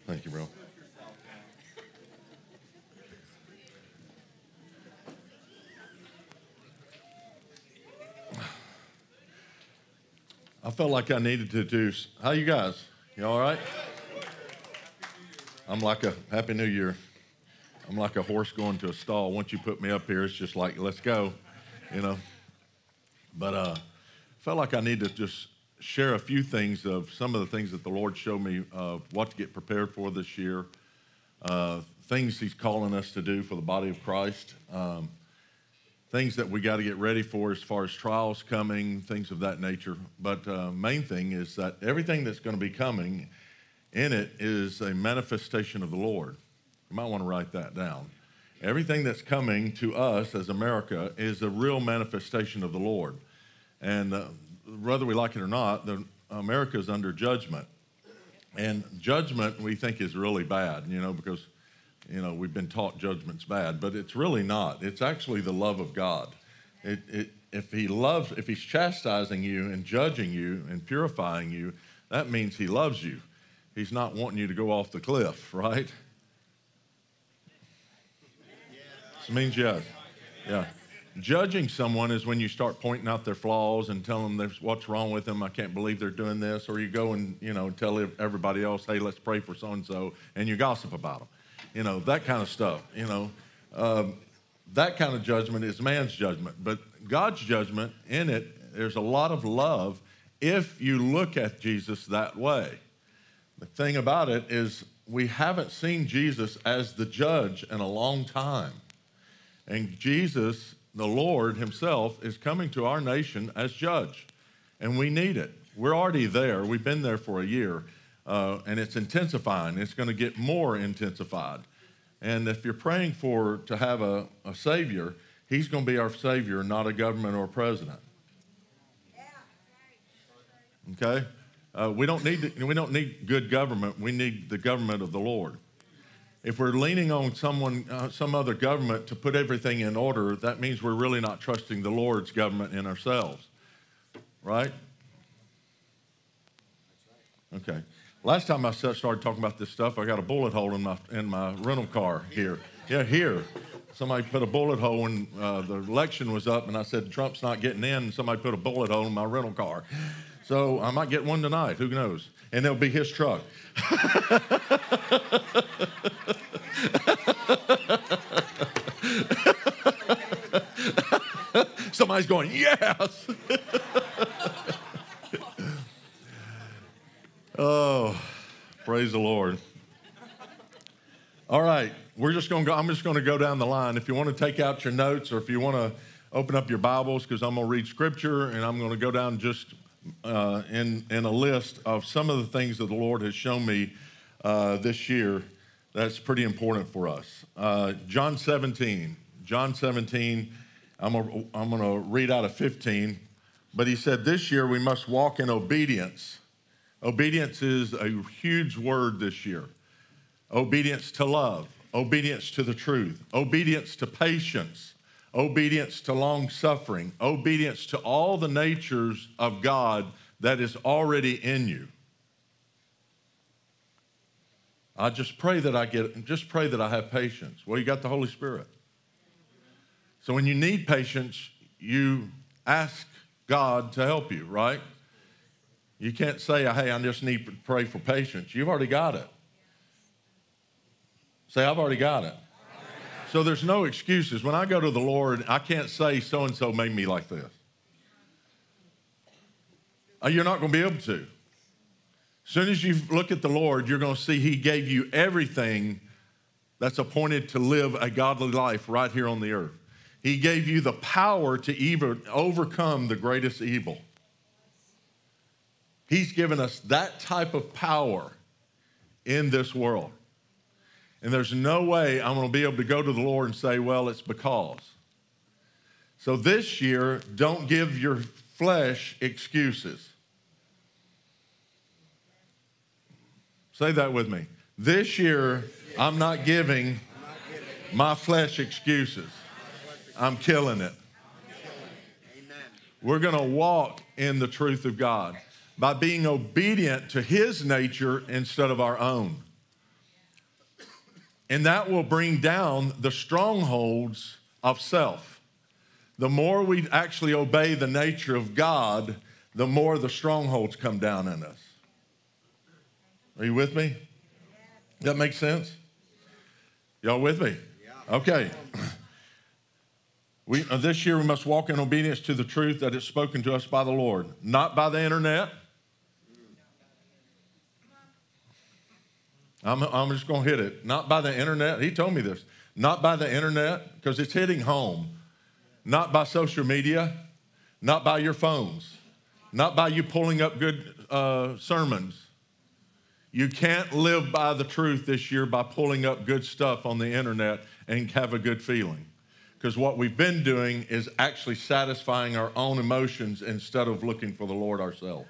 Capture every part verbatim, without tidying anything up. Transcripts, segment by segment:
Thank you, bro. I felt like I needed to do. How you guys? You all right? I'm like a Happy New Year. I'm like a horse going to a stall. Once you put me up here, it's just like, let's go, you know. But uh, felt like I need to just share a few things of some of the things that the Lord showed me of what to get prepared for this year, uh, things He's calling us to do for the body of Christ, um, things that we got to get ready for as far as trials coming, things of that nature. But uh, main thing is that everything that's going to be coming in it is a manifestation of the Lord. You might want to write that down. Everything that's coming to us as America is a real manifestation of the Lord. And uh, whether we like it or not, the, America is under judgment. And judgment we think is really bad, you know, because, you know, we've been taught judgment's bad, but it's really not. It's actually the love of God. It, it, if he loves, if he's chastising you and judging you and purifying you, that means he loves you. He's not wanting you to go off the cliff, right? It means yes. Yeah. Judging someone is when you start pointing out their flaws and telling them what's wrong with them. I can't believe they're doing this. Or you go and, you know, tell everybody else, hey, let's pray for so-and-so, and you gossip about them. You know, that kind of stuff, you know. Um, that kind of judgment is man's judgment. But God's judgment, in it, there's a lot of love if you look at Jesus that way. The thing about it is we haven't seen Jesus as the judge in a long time. And Jesus, the Lord himself, is coming to our nation as judge. And we need it. We're already there. We've been there for a year. Uh, and it's intensifying. It's going to get more intensified. And if you're praying for to have a, a savior, he's going to be our savior, not a government or a president. Okay? Uh, we don't need to, we don't need good government. We need the government of the Lord. If we're leaning on someone, uh, some other government to put everything in order, that means we're really not trusting the Lord's government in ourselves, right? Okay. Last time I started talking about this stuff, I got a bullet hole in my in my rental car here. Yeah, here. Somebody put a bullet hole when uh, the election was up, and I said Trump's not getting in. And somebody put a bullet hole in my rental car. So I might get one tonight. Who knows? And it'll be his truck. Somebody's going, yes. Oh, praise the Lord. All right, we're just going to go. I'm just going to go down the line. If you want to take out your notes, or if you want to open up your Bibles, because I'm going to read Scripture, and I'm going to go down just uh, in in a list of some of the things that the Lord has shown me uh, this year. That's pretty important for us. Uh, John seventeen. John seventeen. I'm gonna, I'm going to read out of fifteen. But he said, this year we must walk in obedience. Obedience is a huge word this year. Obedience to love, obedience to the truth, obedience to patience, obedience to long suffering, obedience to all the natures of God that is already in you. I just pray that I get, just pray that I have patience. Well, you got the Holy Spirit. So when you need patience, you ask God to help you, right? You can't say, hey, I just need to pray for patience. You've already got it. Say, I've already got it. So there's no excuses. When I go to the Lord, I can't say so-and-so made me like this. You're not going to be able to. As soon as you look at the Lord, you're going to see he gave you everything that's appointed to live a godly life right here on the earth. He gave you the power to even overcome the greatest evil. He's given us that type of power in this world. And there's no way I'm going to be able to go to the Lord and say, well, it's because. So this year, don't give your flesh excuses. Say that with me. This year, I'm not giving my flesh excuses. I'm killing it. We're going to walk in the truth of God by being obedient to his nature instead of our own. And that will bring down the strongholds of self. The more we actually obey the nature of God, the more the strongholds come down in us. Are you with me? That makes sense? Y'all with me? Okay. We, uh, this year we must walk in obedience to the truth that is spoken to us by the Lord, not by the internet. I'm, I'm just going to hit it. Not by the internet. He told me this. Not by the internet, because it's hitting home. Not by social media. Not by your phones. Not by you pulling up good uh, sermons. You can't live by the truth this year by pulling up good stuff on the internet and have a good feeling. Because what we've been doing is actually satisfying our own emotions instead of looking for the Lord ourselves.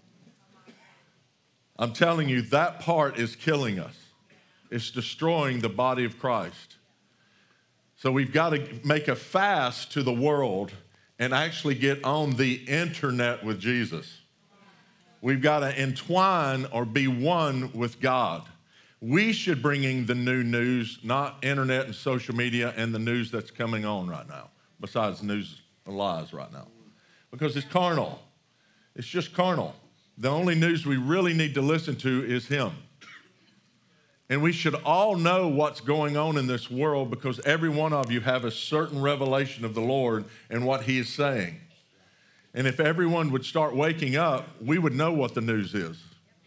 I'm telling you, that part is killing us. It's destroying the body of Christ. So we've got to make a fast to the world and actually get on the internet with Jesus. We've got to entwine or be one with God. We should bring in the new news, not internet and social media and the news that's coming on right now, besides news and lies right now. Because it's carnal. It's just carnal. The only news we really need to listen to is Him. And we should all know what's going on in this world because every one of you have a certain revelation of the Lord and what He is saying. And if everyone would start waking up, we would know what the news is.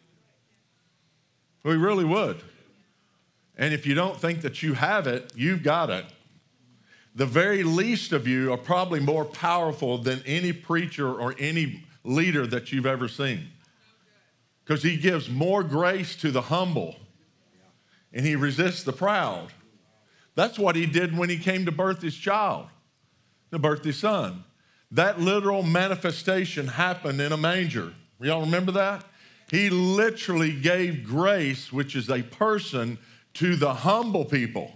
We really would. And if you don't think that you have it, you've got it. The very least of you are probably more powerful than any preacher or any leader that you've ever seen. Because He gives more grace to the humble and He resists the proud. That's what He did when He came to birth His child, to birth His son. That literal manifestation happened in a manger. Y'all remember that? He literally gave grace, which is a person, to the humble people.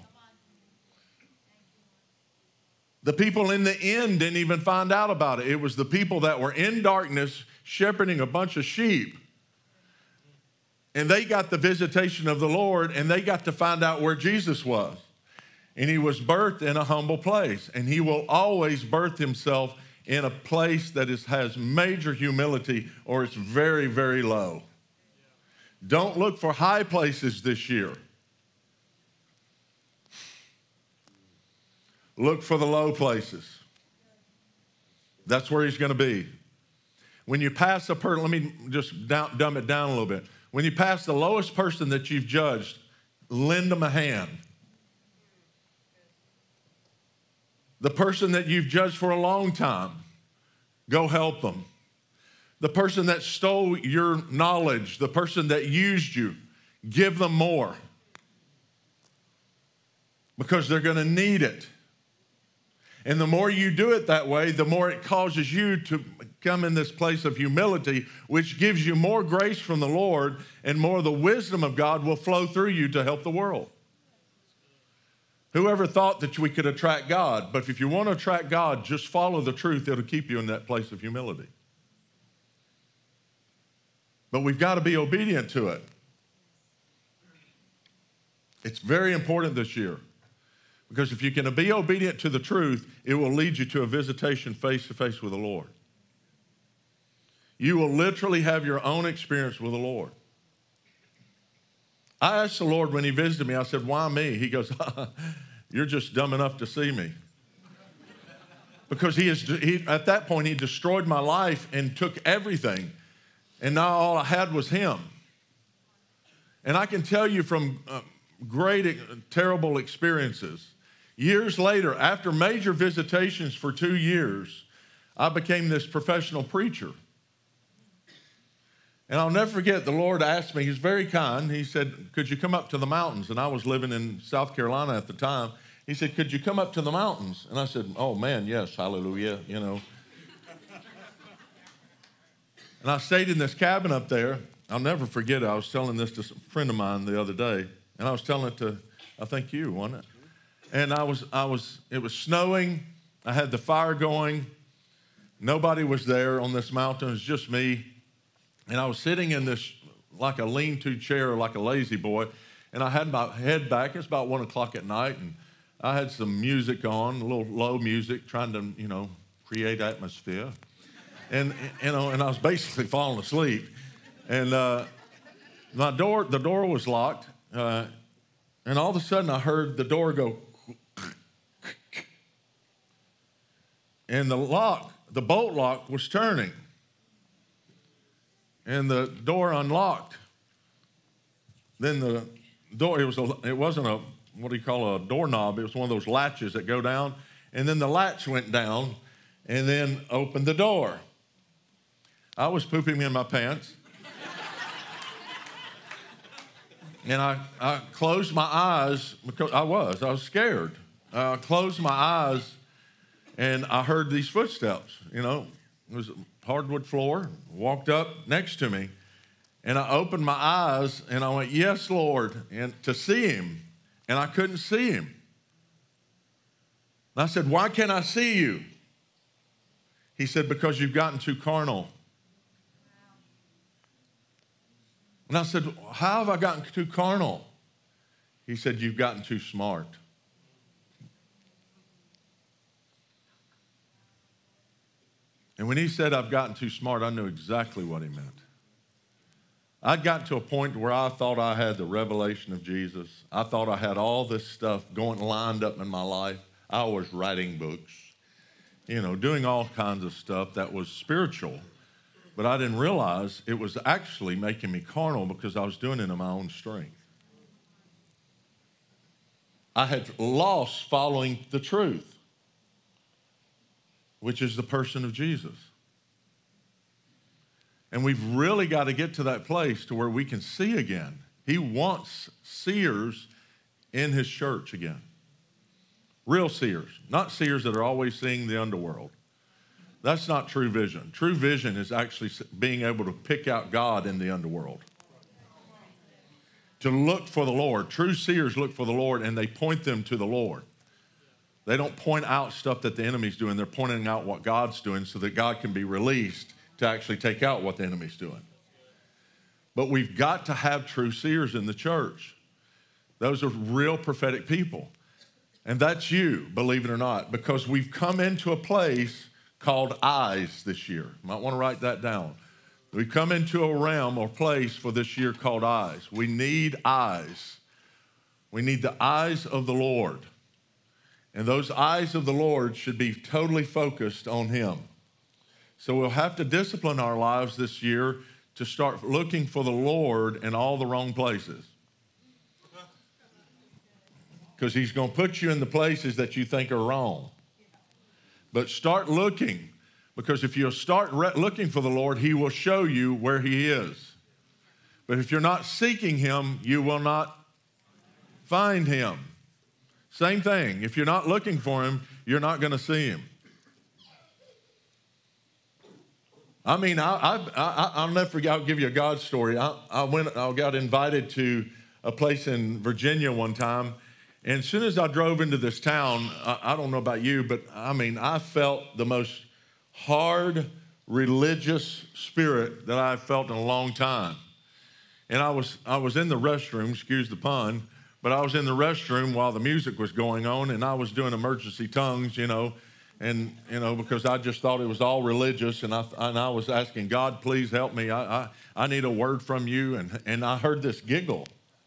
The people in the inn didn't even find out about it. It was the people that were in darkness shepherding a bunch of sheep. And they got the visitation of the Lord, and they got to find out where Jesus was. And He was birthed in a humble place. And He will always birth Himself in a place that is, has major humility, or it's very, very low. Don't look for high places this year. Look for the low places. That's where He's going to be. When you pass a person, let me just down, dumb it down a little bit. When you pass the lowest person that you've judged, lend them a hand. The person that you've judged for a long time, go help them. The person that stole your knowledge, the person that used you, give them more. Because they're going to need it. And the more you do it that way, the more it causes you to come in this place of humility, which gives you more grace from the Lord, and more of the wisdom of God will flow through you to help the world. Whoever thought that we could attract God? But if you want to attract God, just follow the truth. It'll keep you in that place of humility. But we've got to be obedient to it. It's very important this year. Because if you can be obedient to the truth, it will lead you to a visitation face-to-face with the Lord. You will literally have your own experience with the Lord. I asked the Lord when He visited me, I said, why me? He goes, you're just dumb enough to see me. Because he is, he, at that point, He destroyed my life and took everything. And now all I had was Him. And I can tell you from uh, great, terrible experiences, years later, after major visitations for two years, I became this professional preacher. And I'll never forget, the Lord asked me, He's very kind. He said, could you come up to the mountains? And I was living in South Carolina at the time. He said, could you come up to the mountains? And I said, oh man, yes, hallelujah, you know. And I stayed in this cabin up there. I'll never forget it. I was telling this to a friend of mine the other day. And I was telling it to, I think you, wasn't it? And I was, I was, it was snowing. I had the fire going. Nobody was there on this mountain. It was just me. And I was sitting in this, like a lean-to chair, like a lazy boy. And I had my head back. It's about one o'clock at night, and I had some music on, a little low music, trying to, you know, create atmosphere. And, you know, and I was basically falling asleep. And uh, my door, the door was locked. Uh, and all of a sudden I heard the door go, and the lock, the bolt lock was turning. And the door unlocked. Then the door, it was a, it wasn't a, what do you call a doorknob? It was one of those latches that go down. And then the latch went down and then opened the door. I was pooping in my pants. And I, I closed my eyes because I was, I was scared. I closed my eyes and I heard these footsteps, you know, it was a hardwood floor, walked up next to me. And I opened my eyes and I went, yes, Lord, and to see him. And I couldn't see him. And I said, why can't I see you? He said, because you've gotten too carnal. And I said, how have I gotten too carnal? He said, you've gotten too smart. And when he said, I've gotten too smart, I knew exactly what he meant. I'd gotten to a point where I thought I had the revelation of Jesus. I thought I had all this stuff going lined up in my life. I was writing books, you know, doing all kinds of stuff that was spiritual. But I didn't realize it was actually making me carnal because I was doing it in my own strength. I had lost following the truth, which is the person of Jesus. And we've really got to get to that place to where we can see again. He wants seers in his church again. Real seers, not seers that are always seeing the underworld. That's not true vision. True vision is actually being able to pick out God in the underworld. To look for the Lord. True seers look for the Lord and they point them to the Lord. They don't point out stuff that the enemy's doing. They're pointing out what God's doing so that God can be released to actually take out what the enemy's doing. But we've got to have true seers in the church. Those are real prophetic people. And that's you, believe it or not, because we've come into a place called eyes this year. You might want to write that down. We've come into a realm or place for this year called eyes. We need eyes. We need the eyes of the Lord. And those eyes of the Lord should be totally focused on him. So we'll have to discipline our lives this year to start looking for the Lord in all the wrong places. Because he's going to put you in the places that you think are wrong. But start looking, because if you'll start re- looking for the Lord, he will show you where he is. But if you're not seeking him, you will not find him. Same thing. If you're not looking for him, you're not going to see him. I mean, I, I, I, I'll never forget, I'll give you a God story. I, I went, I got invited to a place in Virginia one time. And as soon as I drove into this town, I, I don't know about you, but I mean, I felt the most hard religious spirit that I've felt in a long time. And I was, I was in the restroom, excuse the pun, but I was in the restroom while the music was going on and I was doing emergency tongues, you know, and, you know, because I just thought it was all religious and I, and I was asking God, please help me. I, I, I need a word from you. And, and I heard this giggle.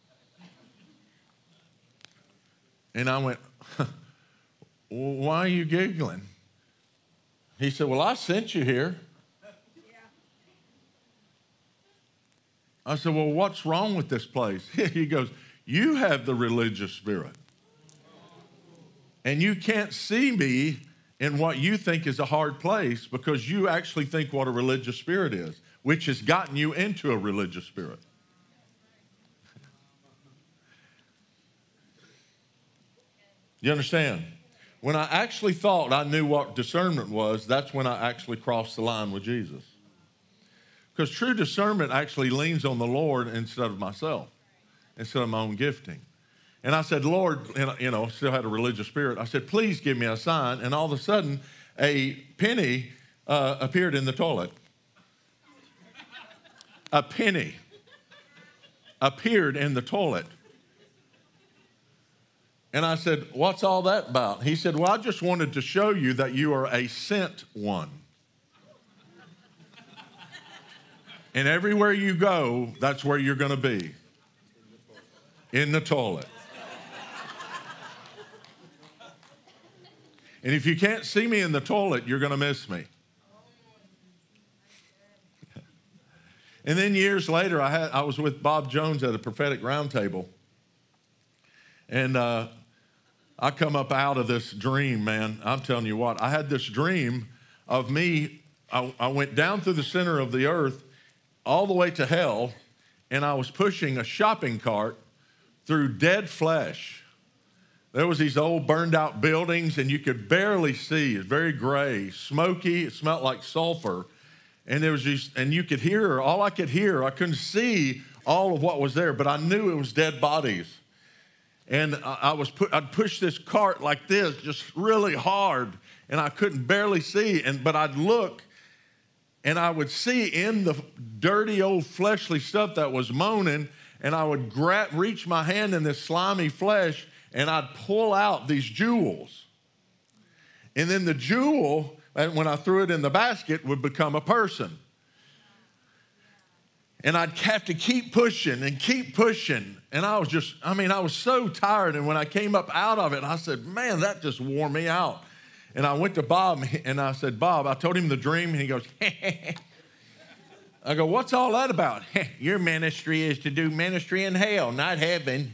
And I went, why are you giggling? He said, well, I sent you here. Yeah. I said, well, what's wrong with this place? He goes, you have the religious spirit. And you can't see me in what you think is a hard place because you actually think what a religious spirit is, which has gotten you into a religious spirit. You understand? When I actually thought I knew what discernment was, that's when I actually crossed the line with Jesus. Because true discernment actually leans on the Lord instead of myself, instead of my own gifting. And I said, Lord, you know, still had a religious spirit. I said, please give me a sign. And all of a sudden, a penny uh, appeared in the toilet. A penny appeared in the toilet. And I said, what's all that about? He said, well, I just wanted to show you that you are a sent one. And everywhere you go, that's where you're going to be. In the toilet. And if you can't see me in the toilet, you're going to miss me. And then years later, I had I was with Bob Jones at a prophetic roundtable. And uh, I come up out of this dream, man. I'm telling you what, I had this dream of me. I, I went down through the center of the earth all the way to hell, and I was pushing a shopping cart through dead flesh. There was these old burned out buildings, and you could barely see. It's very gray, smoky. It smelled like sulfur. And there was these, and you could hear, all I could hear, I couldn't see all of what was there, but I knew it was dead bodies. And I, I was put, I'd push this cart like this, just really hard, and I couldn't barely see. And but I'd look, and I would see in the dirty old fleshly stuff that was moaning, and I would grab, reach my hand in this slimy flesh, and I'd pull out these jewels. And then the jewel, and when I threw it in the basket, would become a person. And I'd have to keep pushing and keep pushing. And I was just, I mean, I was so tired. And when I came up out of it, I said, man, that just wore me out. And I went to Bob, and I said, Bob, I told him the dream, and he goes, I go, what's all that about? Your ministry is to do ministry in hell, not heaven.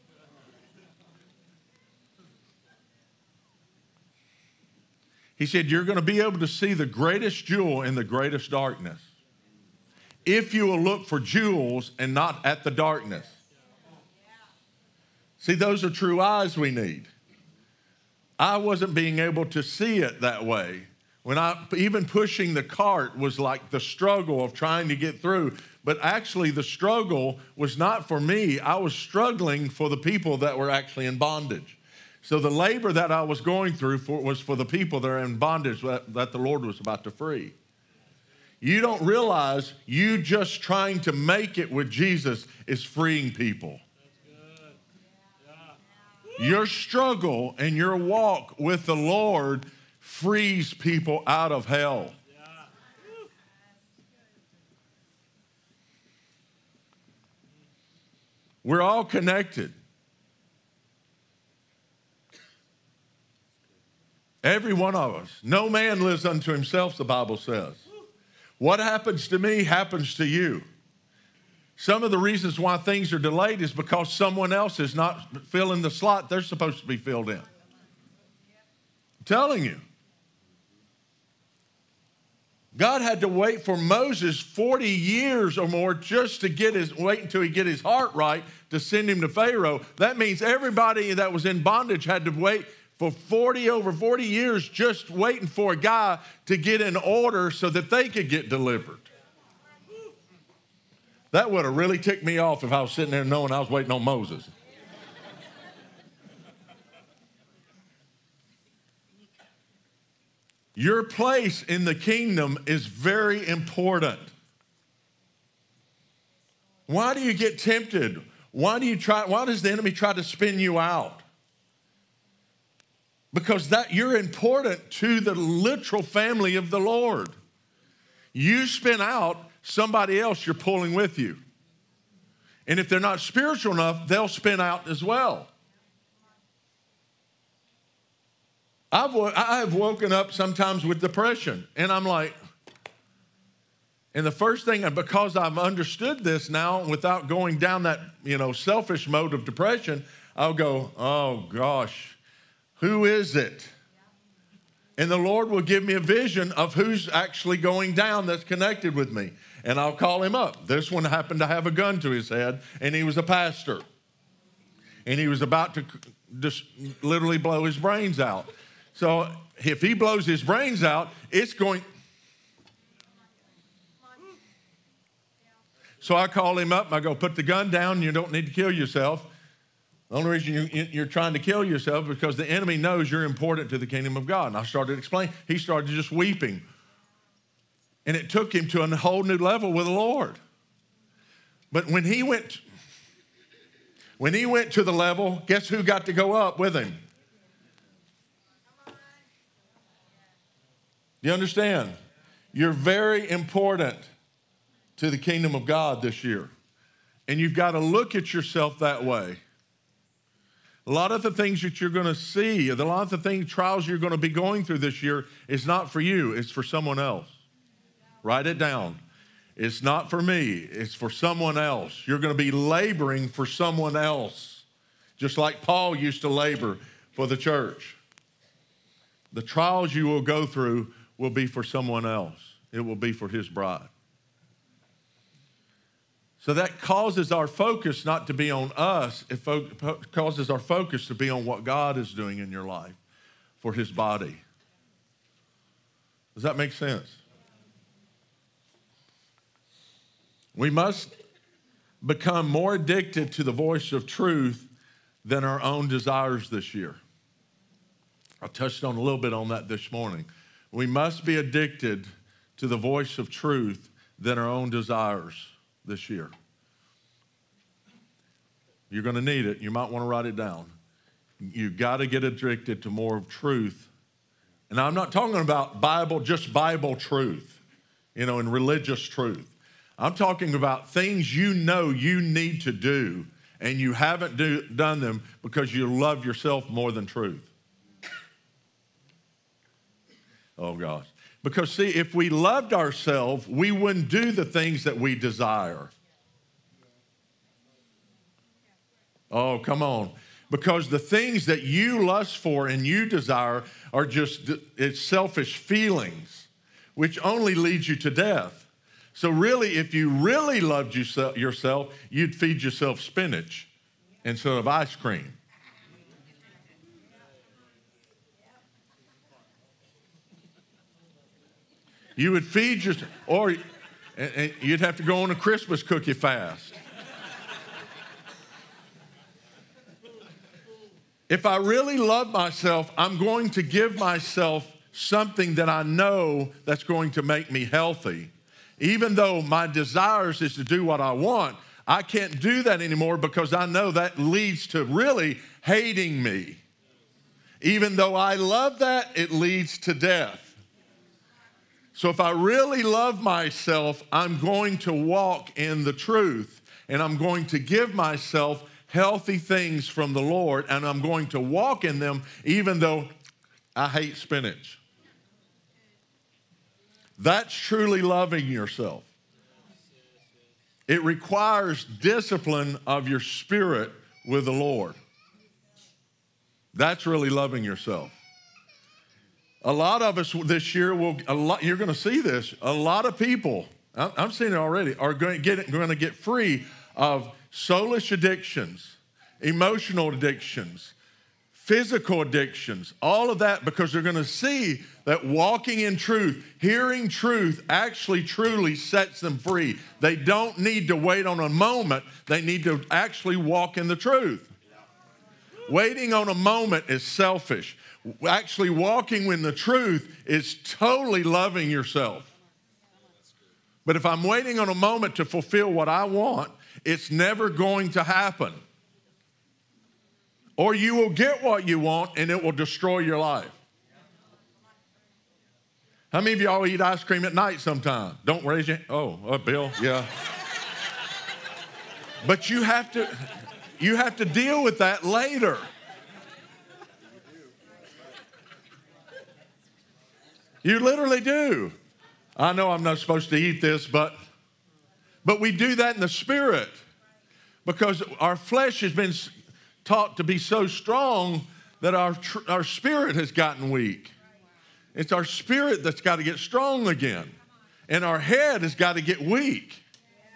He said, you're going to be able to see the greatest jewel in the greatest darkness if you will look for jewels and not at the darkness. See, those are true eyes we need. I wasn't being able to see it that way. When I, even pushing the cart was like the struggle of trying to get through. But actually the struggle was not for me. I was struggling for the people that were actually in bondage. So the labor that I was going through for, was for the people that are in bondage that, that the Lord was about to free. You don't realize you just trying to make it with Jesus is freeing people. That's good. Yeah. Your struggle and your walk with the Lord frees people out of hell. Yeah. We're all connected. Every one of us. No man lives unto himself, the Bible says. What happens to me happens to you. Some of the reasons why things are delayed is because someone else is not filling the slot they're supposed to be filled in. I'm telling you. God had to wait for Moses forty years or more just to get his, wait until he get his heart right to send him to Pharaoh. That means everybody that was in bondage had to wait for forty, over forty years just waiting for a guy to get in order so that they could get delivered. That would have really ticked me off if I was sitting there knowing I was waiting on Moses. Your place in the kingdom is very important. Why do you get tempted? Why do you try, why does the enemy try to spin you out? Because that you're important to the literal family of the Lord. You spin out, somebody else you're pulling with you. And if they're not spiritual enough, they'll spin out as well. I've, I've woken up sometimes with depression, and I'm like, and the first thing, because I've understood this now without going down that, you know, selfish mode of depression, I'll go, oh gosh, who is it? And the Lord will give me a vision of who's actually going down that's connected with me. And I'll call him up. This one happened to have a gun to his head, and he was a pastor. And he was about to just literally blow his brains out. So if he blows his brains out, it's going. So I call him up, and I go, put the gun down. You don't need to kill yourself. The only reason you, you're trying to kill yourself is because the enemy knows you're important to the kingdom of God. And I started explaining. He started just weeping. And it took him to a whole new level with the Lord. But when he went, When he went to the level, guess who got to go up with him? You understand? You're very important to the kingdom of God this year. And you've got to look at yourself that way. A lot of the things that you're going to see, a lot of the things, trials you're going to be going through this year is not for you, it's for someone else. Write it down. It's not for me, it's for someone else. You're going to be laboring for someone else, just like Paul used to labor for the church. The trials you will go through will be for someone else. It will be for his bride. So that causes our focus not to be on us. It fo- causes our focus to be on what God is doing in your life for his body. Does that make sense? We must become more addicted to the voice of truth than our own desires this year. I touched on a little bit on that this morning. We must be addicted to the voice of truth than our own desires this year. You're going to need it. You might want to write it down. You've got to get addicted to more of truth. And I'm not talking about Bible, just Bible truth, you know, and religious truth. I'm talking about things you know you need to do, and you haven't do, done them because you love yourself more than truth. Oh, gosh. Because, see, if we loved ourselves, we wouldn't do the things that we desire. Oh, come on. Because the things that you lust for and you desire are just it's selfish feelings, which only leads you to death. So really, if you really loved yourself, you'd feed yourself spinach instead of ice cream. You would feed yourself, or and, and you'd have to go on a Christmas cookie fast. If I really love myself, I'm going to give myself something that I know that's going to make me healthy. Even though my desires is to do what I want, I can't do that anymore because I know that leads to really hating me. Even though I love that, it leads to death. So if I really love myself, I'm going to walk in the truth, and I'm going to give myself healthy things from the Lord, and I'm going to walk in them even though I hate spinach. That's truly loving yourself. It requires discipline of your spirit with the Lord. That's really loving yourself. A lot of us this year will, a lot, you're going to see this, a lot of people, I'm seeing it already, are going to get, going to get free of soulish addictions, emotional addictions, physical addictions, all of that, because they're going to see that walking in truth, hearing truth actually truly sets them free. They don't need to wait on a moment. They need to actually walk in the truth. Waiting on a moment is selfish. Actually walking in the truth is totally loving yourself. But if I'm waiting on a moment to fulfill what I want, it's never going to happen. Or you will get what you want and it will destroy your life. How many of y'all eat ice cream at night sometime? Don't raise your hand. Oh, uh, Bill, yeah. But you have to, you have to deal with that later. You literally do. I know I'm not supposed to eat this, but, but we do that in the spirit because our flesh has been taught to be so strong that our, tr- our spirit has gotten weak. It's our spirit that's got to get strong again. And our head has got to get weak.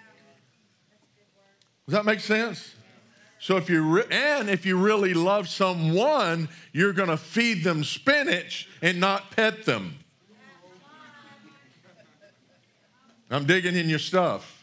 Does that make sense? So if you re- and if you really love someone, you're going to feed them spinach and not pet them. I'm digging in your stuff.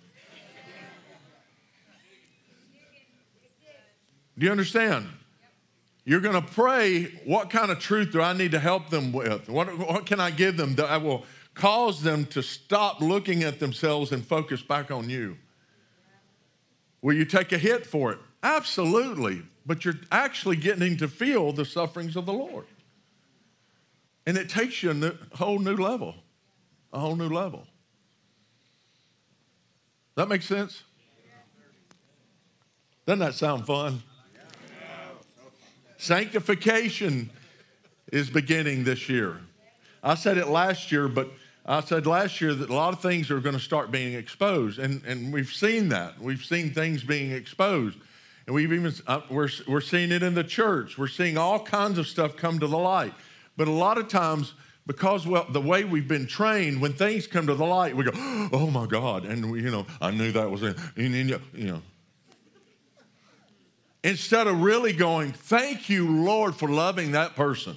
Do you understand? You're going to pray, what kind of truth do I need to help them with? What, what can I give them that will cause them to stop looking at themselves and focus back on you? Will you take a hit for it? Absolutely. But you're actually getting to feel the sufferings of the Lord. And it takes you a new, whole new level, a whole new level. That makes sense? Doesn't that sound fun? Sanctification is beginning this year. I said it last year, but I said last year that a lot of things are going to start being exposed, and, and we've seen that. We've seen things being exposed, and we've even uh, we're we're seeing it in the church. We're seeing all kinds of stuff come to the light. But a lot of times, because well, the way we've been trained, when things come to the light, we go, "Oh my God!" And we, you know, I knew that was it. You know, instead of really going, "Thank you, Lord, for loving that person.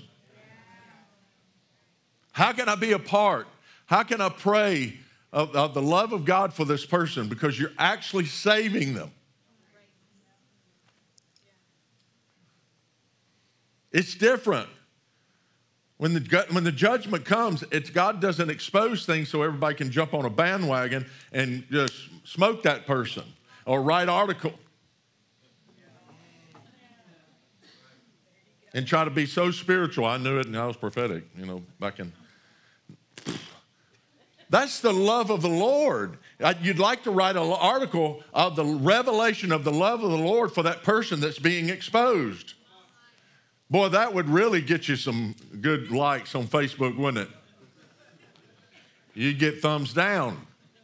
How can I be a part? How can I pray of, of the love of God for this person?" Because you're actually saving them. It's different. When the, when the judgment comes, it's God doesn't expose things so everybody can jump on a bandwagon and just smoke that person or write article and try to be so spiritual. I knew it and I was prophetic, you know, back in. That's the love of the Lord. You'd like to write an article of the revelation of the love of the Lord for that person that's being exposed. Boy, that would really get you some good likes on Facebook, wouldn't it? You'd get thumbs down.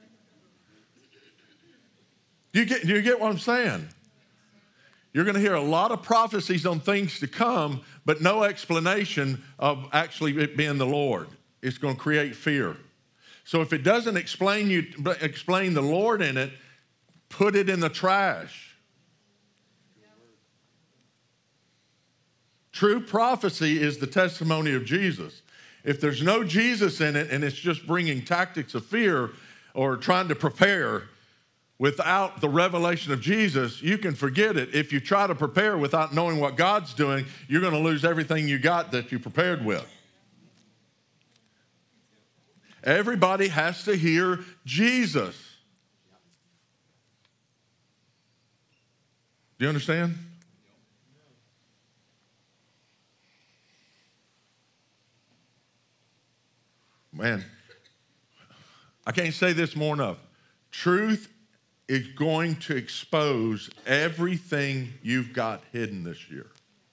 Do you get, do you get what I'm saying? You're going to hear a lot of prophecies on things to come, but no explanation of actually it being the Lord. It's going to create fear. So if it doesn't explain you, explain the Lord in it, put it in the trash. True prophecy is the testimony of Jesus. If there's no Jesus in it and it's just bringing tactics of fear or trying to prepare without the revelation of Jesus, you can forget it. If you try to prepare without knowing what God's doing, you're going to lose everything you got that you prepared with. Everybody has to hear Jesus. Do you understand? Man, I can't say this more enough. Truth is going to expose everything you've got hidden this year.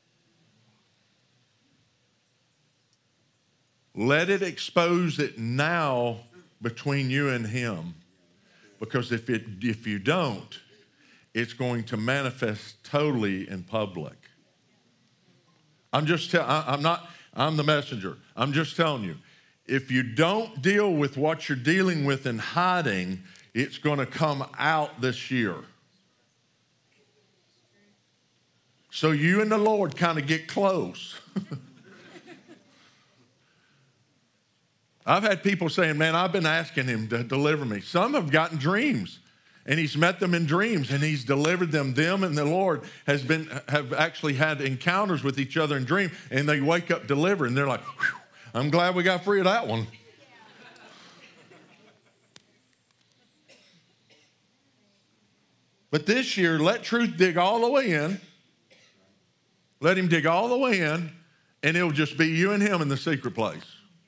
Let it expose it now between you and him. Because if it if you don't, it's going to manifest totally in public. I'm just tell, I, I'm not, I'm the messenger. I'm just telling you. If you don't deal with what you're dealing with in hiding, it's going to come out this year. So you and the Lord kind of get close. I've had people saying, man, I've been asking him to deliver me. Some have gotten dreams, and he's met them in dreams, and he's delivered them. Them and the Lord has been have actually had encounters with each other in dreams, and they wake up delivered, and they're like, whew, I'm glad we got free of that one. But this year, let truth dig all the way in. Let him dig all the way in, and it'll just be you and him in the secret place.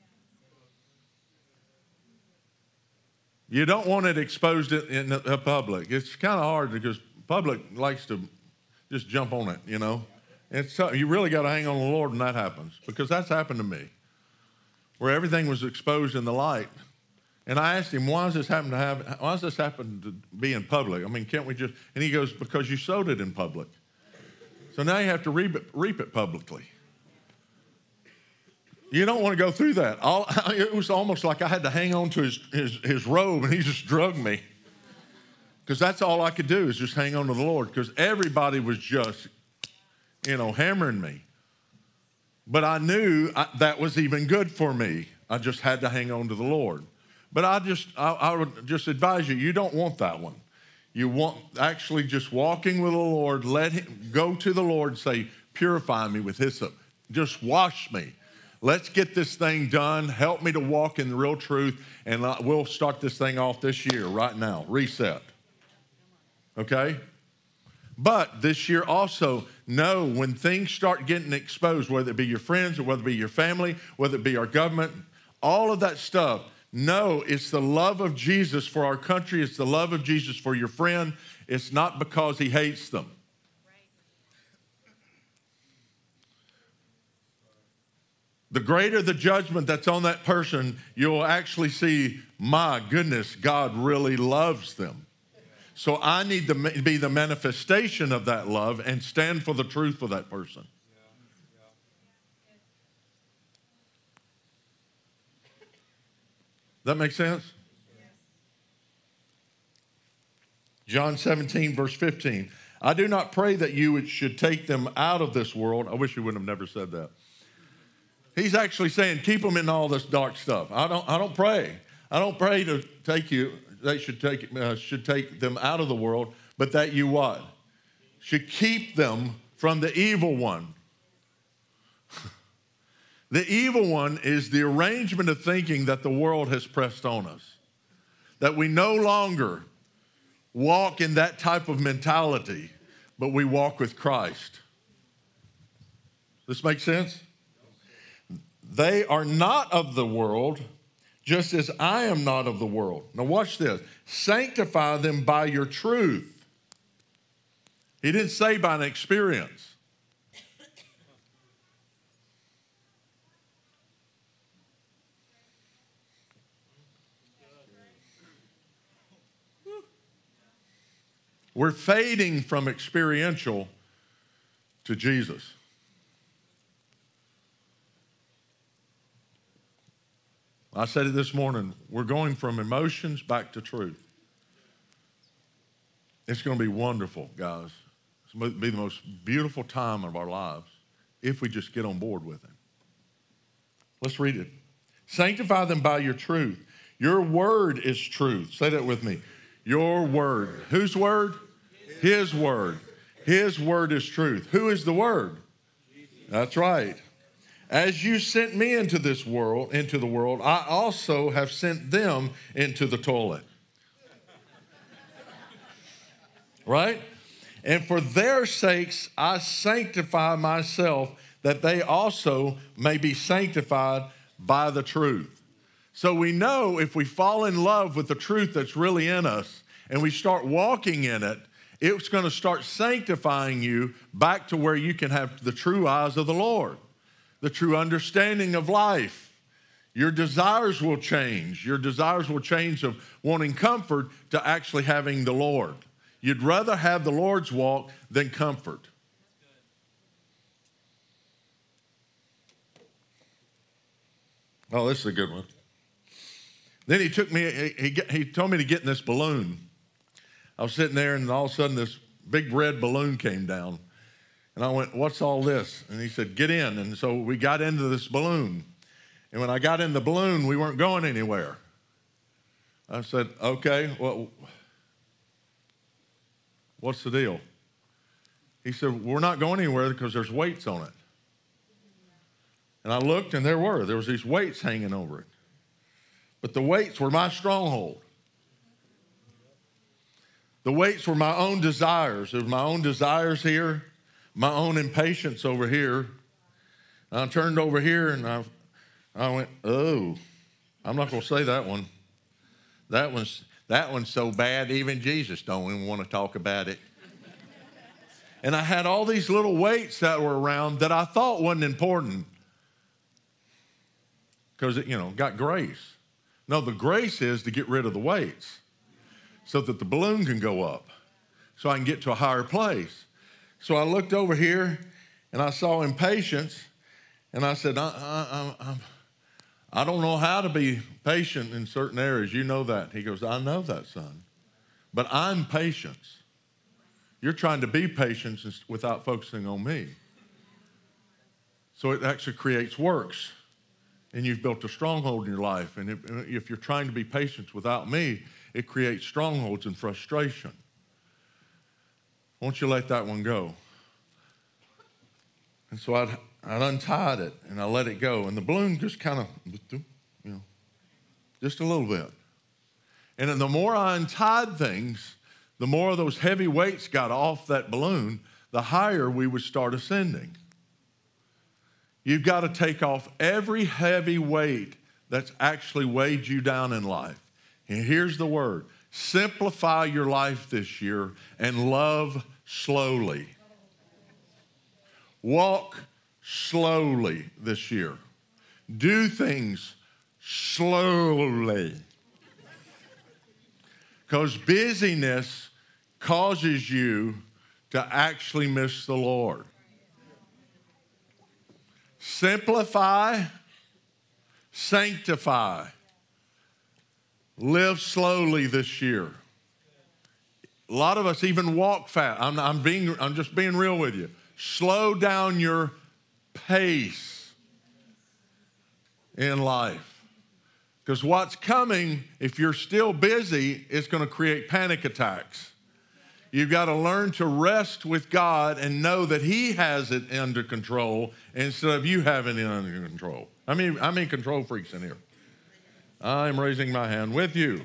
You don't want it exposed in the public. It's kind of hard because public likes to just jump on it, you know. It's, you really got to hang on the Lord when that happens, because that's happened to me, where everything was exposed in the light. And I asked him, why does this happen to have, why does this happen to be in public? I mean, can't we just, and he goes, because you sowed it in public. So now you have to reap it, reap it publicly. You don't want to go through that. All, it was almost like I had to hang on to his, his, his robe, and he just drugged me. Because that's all I could do is just hang on to the Lord, because everybody was just, you know, hammering me. But I knew I, that was even good for me. I just had to hang on to the Lord. But I just, I, I would just advise you, you don't want that one. You want actually just walking with the Lord, let him go to the Lord and say, purify me with hyssop. Just wash me. Let's get this thing done. Help me to walk in the real truth, and we'll start this thing off this year right now. Reset. Okay? But this year also, know when things start getting exposed, whether it be your friends or whether it be your family, whether it be our government, all of that stuff, know it's the love of Jesus for our country. It's the love of Jesus for your friend. It's not because he hates them. The greater the judgment that's on that person, you'll actually see, my goodness, God really loves them. So I need to be the manifestation of that love and stand for the truth for that person. That make sense? John seventeen, verse fifteen. I do not pray that you should take them out of this world. I wish you would have never said that. He's actually saying, keep them in all this dark stuff. I don't, I don't pray. I don't pray to take you, they should take, uh, should take them out of the world, but that you what? Should keep them from the evil one. The evil one is the arrangement of thinking that the world has pressed on us. That we no longer walk in that type of mentality, but we walk with Christ. This makes sense? They are not of the world, just as I am not of the world. Now watch this. Sanctify them by your truth. He didn't say by an experience. We're fading from experiential to Jesus. I said it this morning, we're going from emotions back to truth. It's going to be wonderful, guys. It's going to be the most beautiful time of our lives if we just get on board with it. Let's read it. Sanctify them by your truth. Your word is truth. Say that with me. Your word. Whose word? His word. His word is truth. Who is the word? That's right. As you sent me into this world, into the world, I also have sent them into the toilet. Right? And for their sakes, I sanctify myself, that they also may be sanctified by the truth. So we know if we fall in love with the truth that's really in us and we start walking in it, it's going to start sanctifying you back to where you can have the true eyes of the Lord, the true understanding of life. Your desires will change. Your desires will change of wanting comfort to actually having the Lord. You'd rather have the Lord's walk than comfort. Oh, this is a good one. Then he took me, he, he, he told me to get in this balloon. I was sitting there and all of a sudden this big red balloon came down. And I went, what's all this? And he said, get in. And so we got into this balloon. And when I got in the balloon, we weren't going anywhere. I said, okay, well, what's the deal? He said, we're not going anywhere because there's weights on it. And I looked and there were. There was these weights hanging over it. But the weights were my stronghold. The weights were my own desires. There were my own desires here, my own impatience over here. And I turned over here and I, I went, oh, I'm not going to say that one. That one's, that one's so bad, even Jesus don't even want to talk about it. And I had all these little weights that were around that I thought wasn't important because it, you know, got grace. No, the grace is to get rid of the weights so that the balloon can go up, so I can get to a higher place. So I looked over here, and I saw impatience, and I said, I, I, I, I don't know how to be patient in certain areas. You know that. He goes, I know that, son, but I'm patience. You're trying to be patient without focusing on me. So it actually creates works, and you've built a stronghold in your life. And if, if you're trying to be patient without me, it creates strongholds and frustration. Won't you let that one go? And so I'd, I'd untied it, and I let it go. And the balloon just kind of, you know, just a little bit. And then the more I untied things, the more of those heavy weights got off that balloon, the higher we would start ascending. You've got to take off every heavy weight that's actually weighed you down in life. And here's the word: simplify your life this year and love slowly. Walk slowly this year. Do things slowly. Because busyness causes you to actually miss the Lord. Simplify, sanctify. Live slowly this year. A lot of us even walk fast. I'm, I'm, being, I'm just being real with you. Slow down your pace in life. Because what's coming, if you're still busy, is going to create panic attacks. You've got to learn to rest with God and know that He has it under control instead of you having it under control. I mean, I mean control freaks in here. I'm raising my hand with you.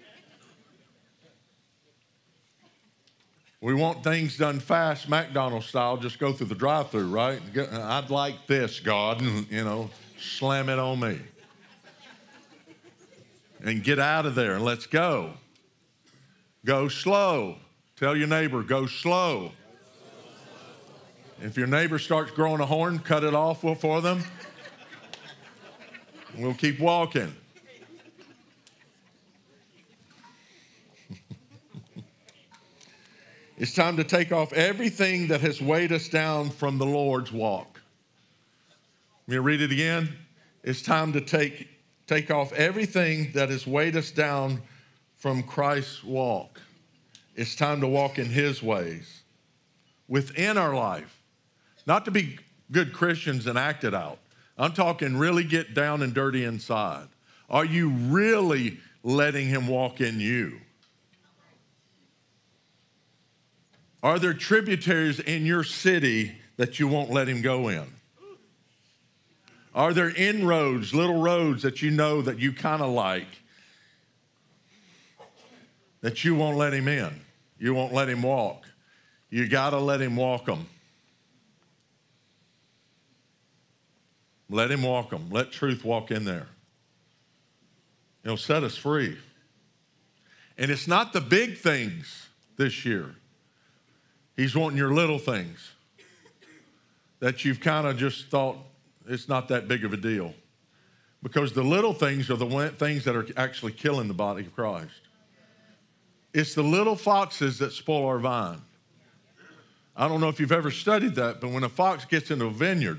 We want things done fast, McDonald's style, just go through the drive-thru, right? I'd like this, God, and, you know, slam it on me. And get out of there and let's go. Go slow. Tell your neighbor, go slow. If your neighbor starts growing a horn, cut it off for them. We'll keep walking. It's time to take off everything that has weighed us down from the Lord's walk. Let me read it again. It's time to take, take off everything that has weighed us down from Christ's walk. It's time to walk in His ways within our life. Not to be good Christians and act it out. I'm talking really get down and dirty inside. Are you really letting Him walk in you? Are there tributaries in your city that you won't let Him go in? Are there inroads, little roads that you know that you kind of like, that you won't let Him in? You won't let Him walk. You got to let Him walk them. Let Him walk them. Let truth walk in there. It'll set us free. And it's not the big things this year. He's wanting your little things that you've kind of just thought it's not that big of a deal. Because the little things are the things that are actually killing the body of Christ. It's the little foxes that spoil our vine. I don't know if you've ever studied that, but when a fox gets into a vineyard,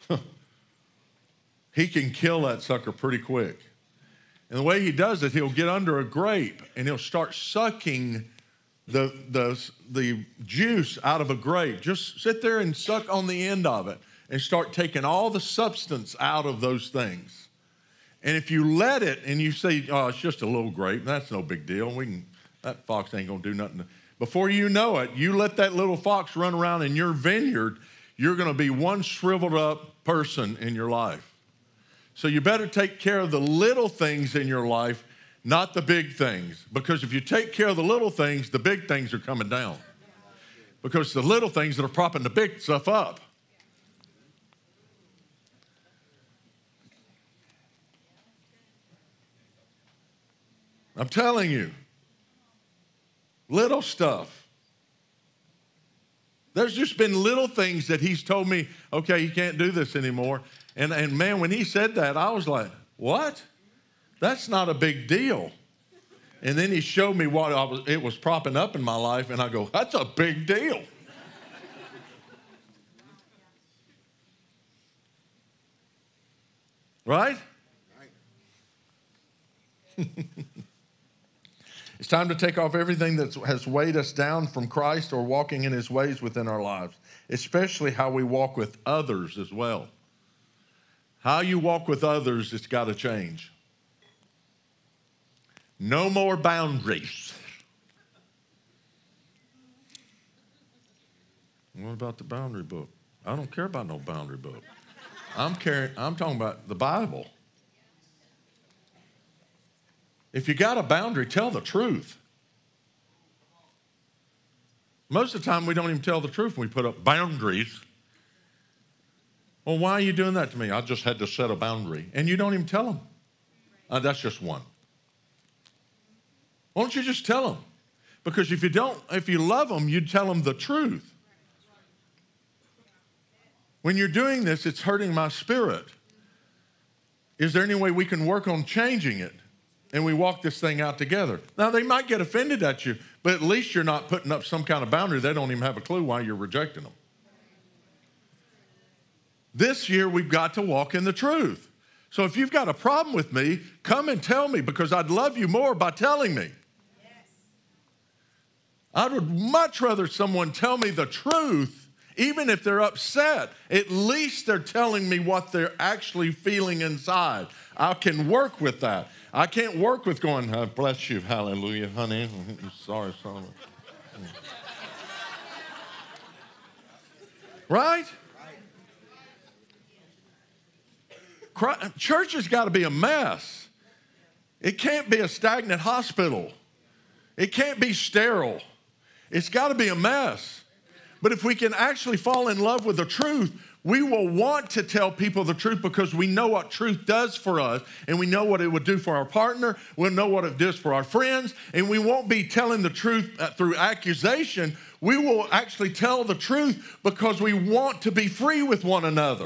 he can kill that sucker pretty quick. And the way he does it, he'll get under a grape and he'll start sucking the, the, the juice out of a grape. Just sit there and suck on the end of it and start taking all the substance out of those things. And if you let it and you say, oh, it's just a little grape, that's no big deal. We can, that fox ain't going to do nothing. Before you know it, you let that little fox run around in your vineyard, you're going to be one shriveled up person in your life. So you better take care of the little things in your life, not the big things. Because if you take care of the little things, the big things are coming down. Because the little things that are propping the big stuff up. I'm telling you, little stuff. There's just been little things that He's told me, okay, you can't do this anymore. And, and man, when He said that, I was like, what? That's not a big deal. And then He showed me what I was, it was propping up in my life, and I go, that's a big deal. Right? It's time to take off everything that has weighed us down from Christ or walking in His ways within our lives, especially how we walk with others as well. How you walk with others, it's got to change. No more boundaries. What about the boundary book? I don't care about no boundary book. I'm caring, I'm talking about the Bible. If you got a boundary, tell the truth. Most of the time, we don't even tell the truth when we put up boundaries. Well, why are you doing that to me? I just had to set a boundary. And you don't even tell them. Uh, that's just one. Why don't you just tell them? Because if you don't, if you love them, you tell them the truth. When you're doing this, it's hurting my spirit. Is there any way we can work on changing it? And we walk this thing out together. Now, they might get offended at you, but at least you're not putting up some kind of boundary. They don't even have a clue why you're rejecting them. This year, we've got to walk in the truth. So if you've got a problem with me, come and tell me, because I'd love you more by telling me. Yes. I would much rather someone tell me the truth, even if they're upset. At least they're telling me what they're actually feeling inside. I can work with that. I can't work with going, oh, bless you, hallelujah, honey. I'm sorry, sorry. Right? Church has got to be a mess. It can't be a stagnant hospital. It can't be sterile. It's got to be a mess. But if we can actually fall in love with the truth, we will want to tell people the truth because we know what truth does for us, and we know what it would do for our partner. We'll know what it does for our friends, and we won't be telling the truth through accusation. We will actually tell the truth because we want to be free with one another.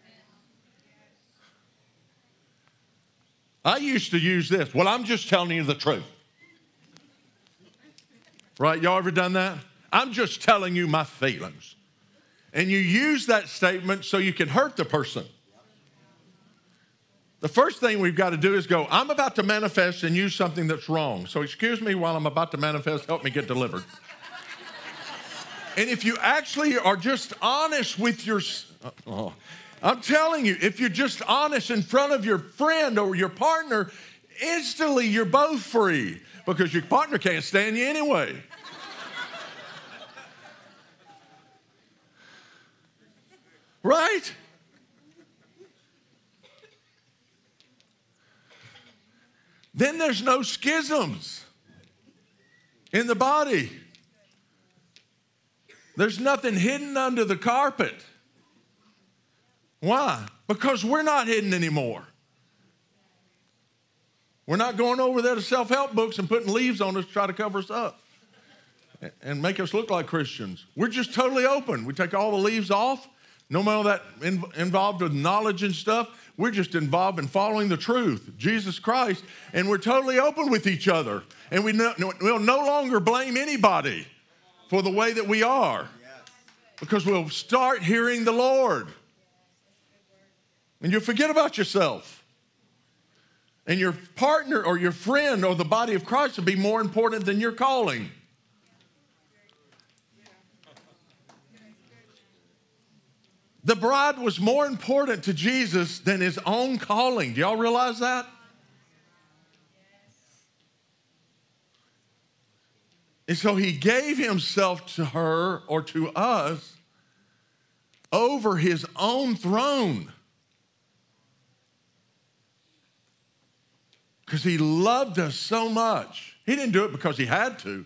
I used to use this. Well, I'm just telling you the truth. Right? Y'all ever done that? I'm just telling you my feelings. And you use that statement so you can hurt the person. The first thing we've got to do is go, I'm about to manifest and use something that's wrong. So excuse me while I'm about to manifest, help me get delivered. And if you actually are just honest with your... Oh, I'm telling you, if you're just honest in front of your friend or your partner, instantly you're both free because your partner can't stand you anyway. Right? Then there's no schisms in the body. There's nothing hidden under the carpet. Why? Because we're not hidden anymore. We're not going over there to self-help books and putting leaves on us to try to cover us up and make us look like Christians. We're just totally open. We take all the leaves off. No matter that in, involved with knowledge and stuff, we're just involved in following the truth, Jesus Christ, and we're totally open with each other. And we no, we'll no longer blame anybody for the way that we are because we'll start hearing the Lord. And you'll forget about yourself. And your partner or your friend or the body of Christ will be more important than your calling. The bride was more important to Jesus than his own calling. Do y'all realize that? And so he gave himself to her or to us over his own throne. Because he loved us so much. He didn't do it because he had to.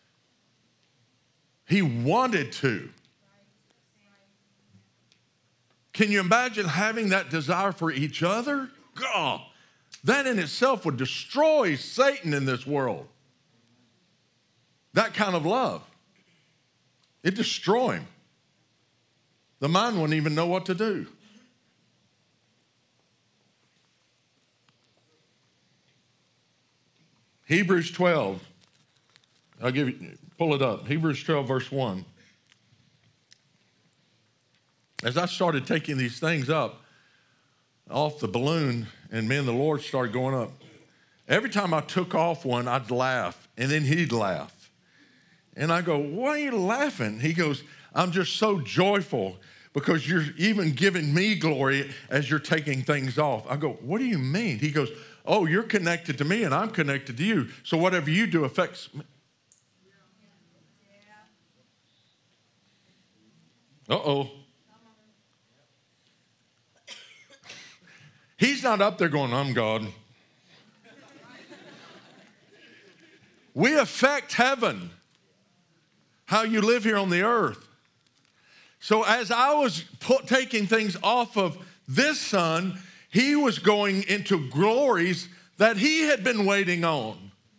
He wanted to. Can you imagine having that desire for each other? God, that in itself would destroy Satan in this world. That kind of love. It'd destroy him. The mind wouldn't even know what to do. Hebrews twelve. I'll give you, pull it up. Hebrews twelve, verse one. As I started taking these things up off the balloon and me and the Lord started going up, every time I took off one, I'd laugh, and then he'd laugh. And I go, why are you laughing? He goes, I'm just so joyful because you're even giving me glory as you're taking things off. I go, what do you mean? He goes, oh, you're connected to me and I'm connected to you. So whatever you do affects me. Uh-oh. He's not up there going, I'm God. We affect heaven. how you live here on the earth. So as I was put, taking things off of this son, he was going into glories that he had been waiting on.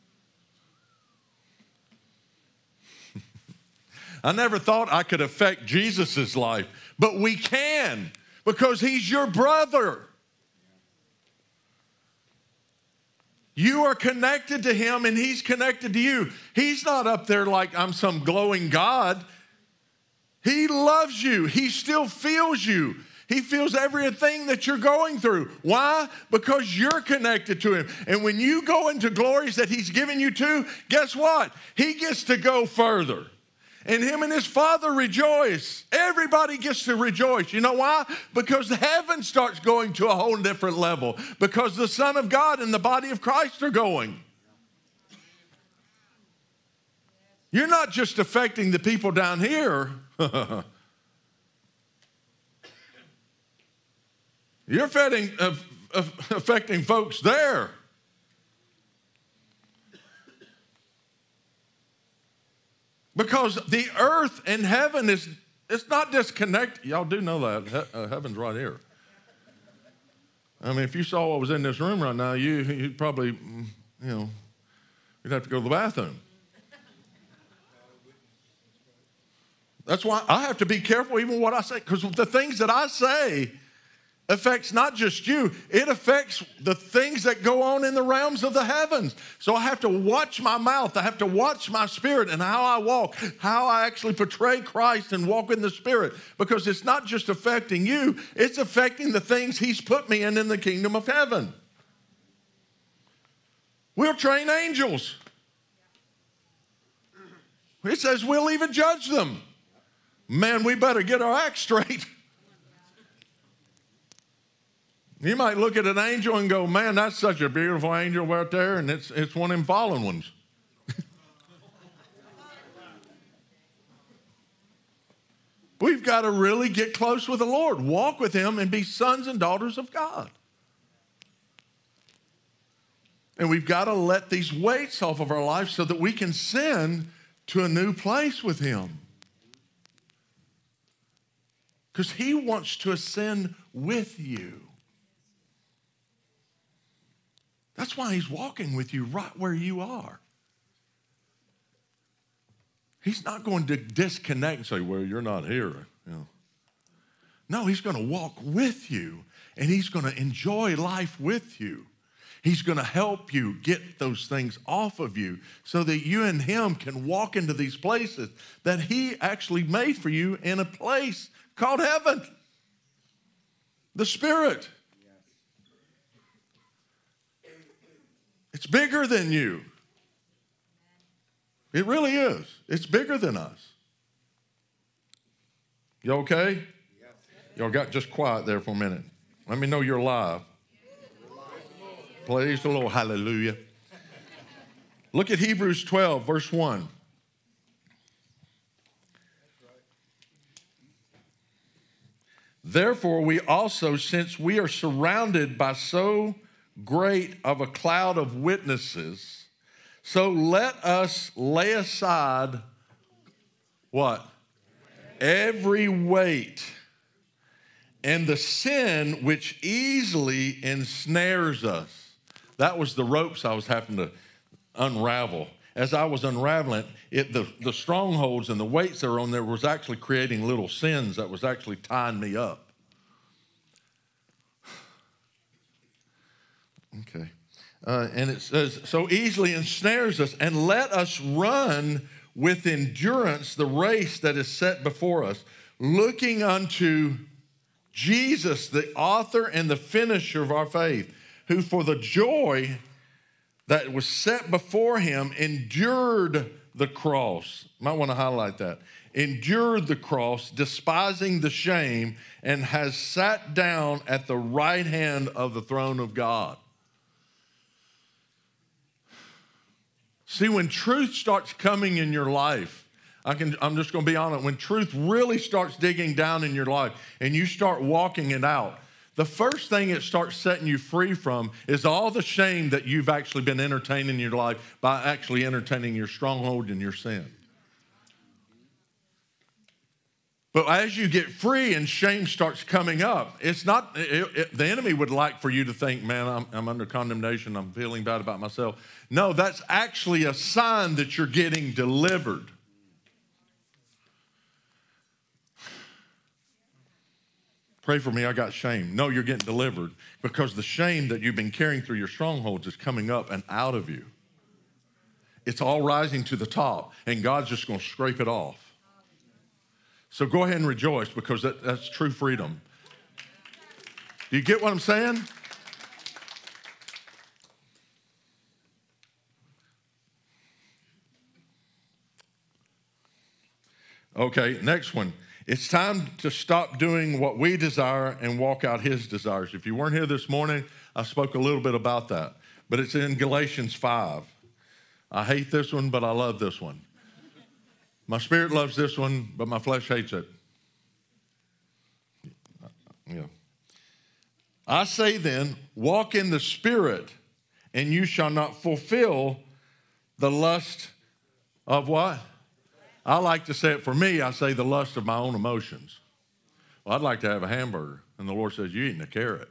I never thought I could affect Jesus' life, but we can because he's your brother. You are connected to him and he's connected to you. He's not up there like I'm some glowing God. He loves you. He still feels you. He feels everything that you're going through. Why? Because you're connected to him. And when you go into glories that he's given you to, guess what? He gets to go further. And him and his Father rejoice. Everybody gets to rejoice. You know why? Because heaven starts going to a whole different level. Because the Son of God and the body of Christ are going. You're not just affecting the people down here. You're affecting, uh, uh, affecting folks there. Because the earth and heaven is, it's not disconnected. Y'all do know that. He, uh, heaven's right here. I mean, if you saw what was in this room right now, you, you'd probably, you know, you'd have to go to the bathroom. That's why I have to be careful even what I say, because the things that I say affects not just you, it affects the things that go on in the realms of the heavens. So I have to watch my mouth. I have to watch my spirit and how I walk, how I actually portray Christ and walk in the Spirit, because it's not just affecting you, it's affecting the things he's put me in in the kingdom of heaven. We'll train angels. It says we'll even judge them. Man, we better get our act straight. You might look at an angel and go, man, that's such a beautiful angel right there, and it's, it's one of them fallen ones. We've got to really get close with the Lord, walk with him, and be sons and daughters of God. And we've got to let these weights off of our life so that we can ascend to a new place with him. Because he wants to ascend with you. That's why he's walking with you right where you are. He's not going to disconnect and say, well, you're not here. You know. No, he's going to walk with you, and he's going to enjoy life with you. He's going to help you get those things off of you so that you and him can walk into these places that he actually made for you in a place called heaven, the Spirit. It's bigger than you. It really is. It's bigger than us. You okay? Y'all got just quiet there for a minute. Let me know you're alive. Praise the Lord. Hallelujah. Look at Hebrews twelve, verse one. Therefore, we also, since we are surrounded by so great of a cloud of witnesses, so let us lay aside what? Every weight and the sin which easily ensnares us. That was the ropes I was having to unravel. As I was unraveling it, the, the strongholds and the weights that were on there was actually creating little sins that was actually tying me up. Okay. Uh, and it says, so easily ensnares us, and let us run with endurance the race that is set before us, looking unto Jesus, the author and the finisher of our faith, who for the joy that was set before him endured the cross. Might want to highlight that. Endured the cross, despising the shame, and has sat down at the right hand of the throne of God. See, when truth starts coming in your life, I can, I'm just going to be honest, when truth really starts digging down in your life and you start walking it out, the first thing it starts setting you free from is all the shame that you've actually been entertaining in your life by actually entertaining your stronghold and your sin. But as you get free and shame starts coming up, it's not, it, it, the enemy would like for you to think, man, I'm, I'm under condemnation, I'm feeling bad about myself. No, that's actually a sign that you're getting delivered. Pray for me, I got shame. No, you're getting delivered because the shame that you've been carrying through your strongholds is coming up and out of you. It's all rising to the top, and God's just going to scrape it off. So go ahead and rejoice because that, that's true freedom. Do you get what I'm saying? Okay, next one. It's time to stop doing what we desire and walk out his desires. If you weren't here this morning, I spoke a little bit about that. But it's in Galatians five. I hate this one, but I love this one. My spirit loves this one, but my flesh hates it. Yeah. I say then, walk in the Spirit, and you shall not fulfill the lust of what? I like to say it for me, I say the lust of my own emotions. Well, I'd like to have a hamburger, and the Lord says, you're eating a carrot.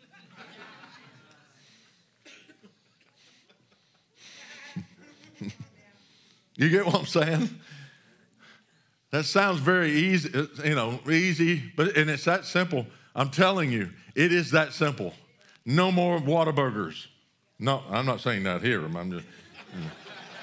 You get what I'm saying? That sounds very easy, you know, easy, but and it's that simple. I'm telling you, it is that simple. No more Whataburgers. No, I'm not saying that here. I'm just, you know.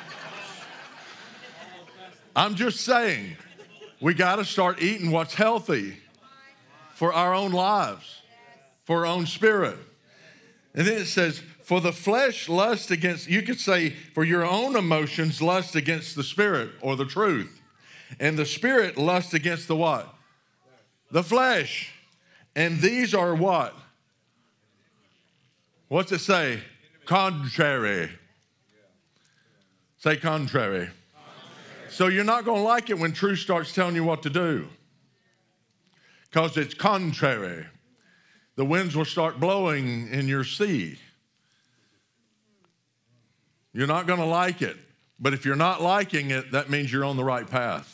I'm just saying we got to start eating what's healthy for our own lives, for our own spirit. And then it says, for the flesh lust against, you could say, for your own emotions lust against the spirit or the truth. And the spirit lust against the what? The flesh. And these are what? What's it say? Contrary. Say contrary. So you're not going to like it when truth starts telling you what to do. Because it's contrary. The winds will start blowing in your sea. You're not going to like it. But if you're not liking it, that means you're on the right path.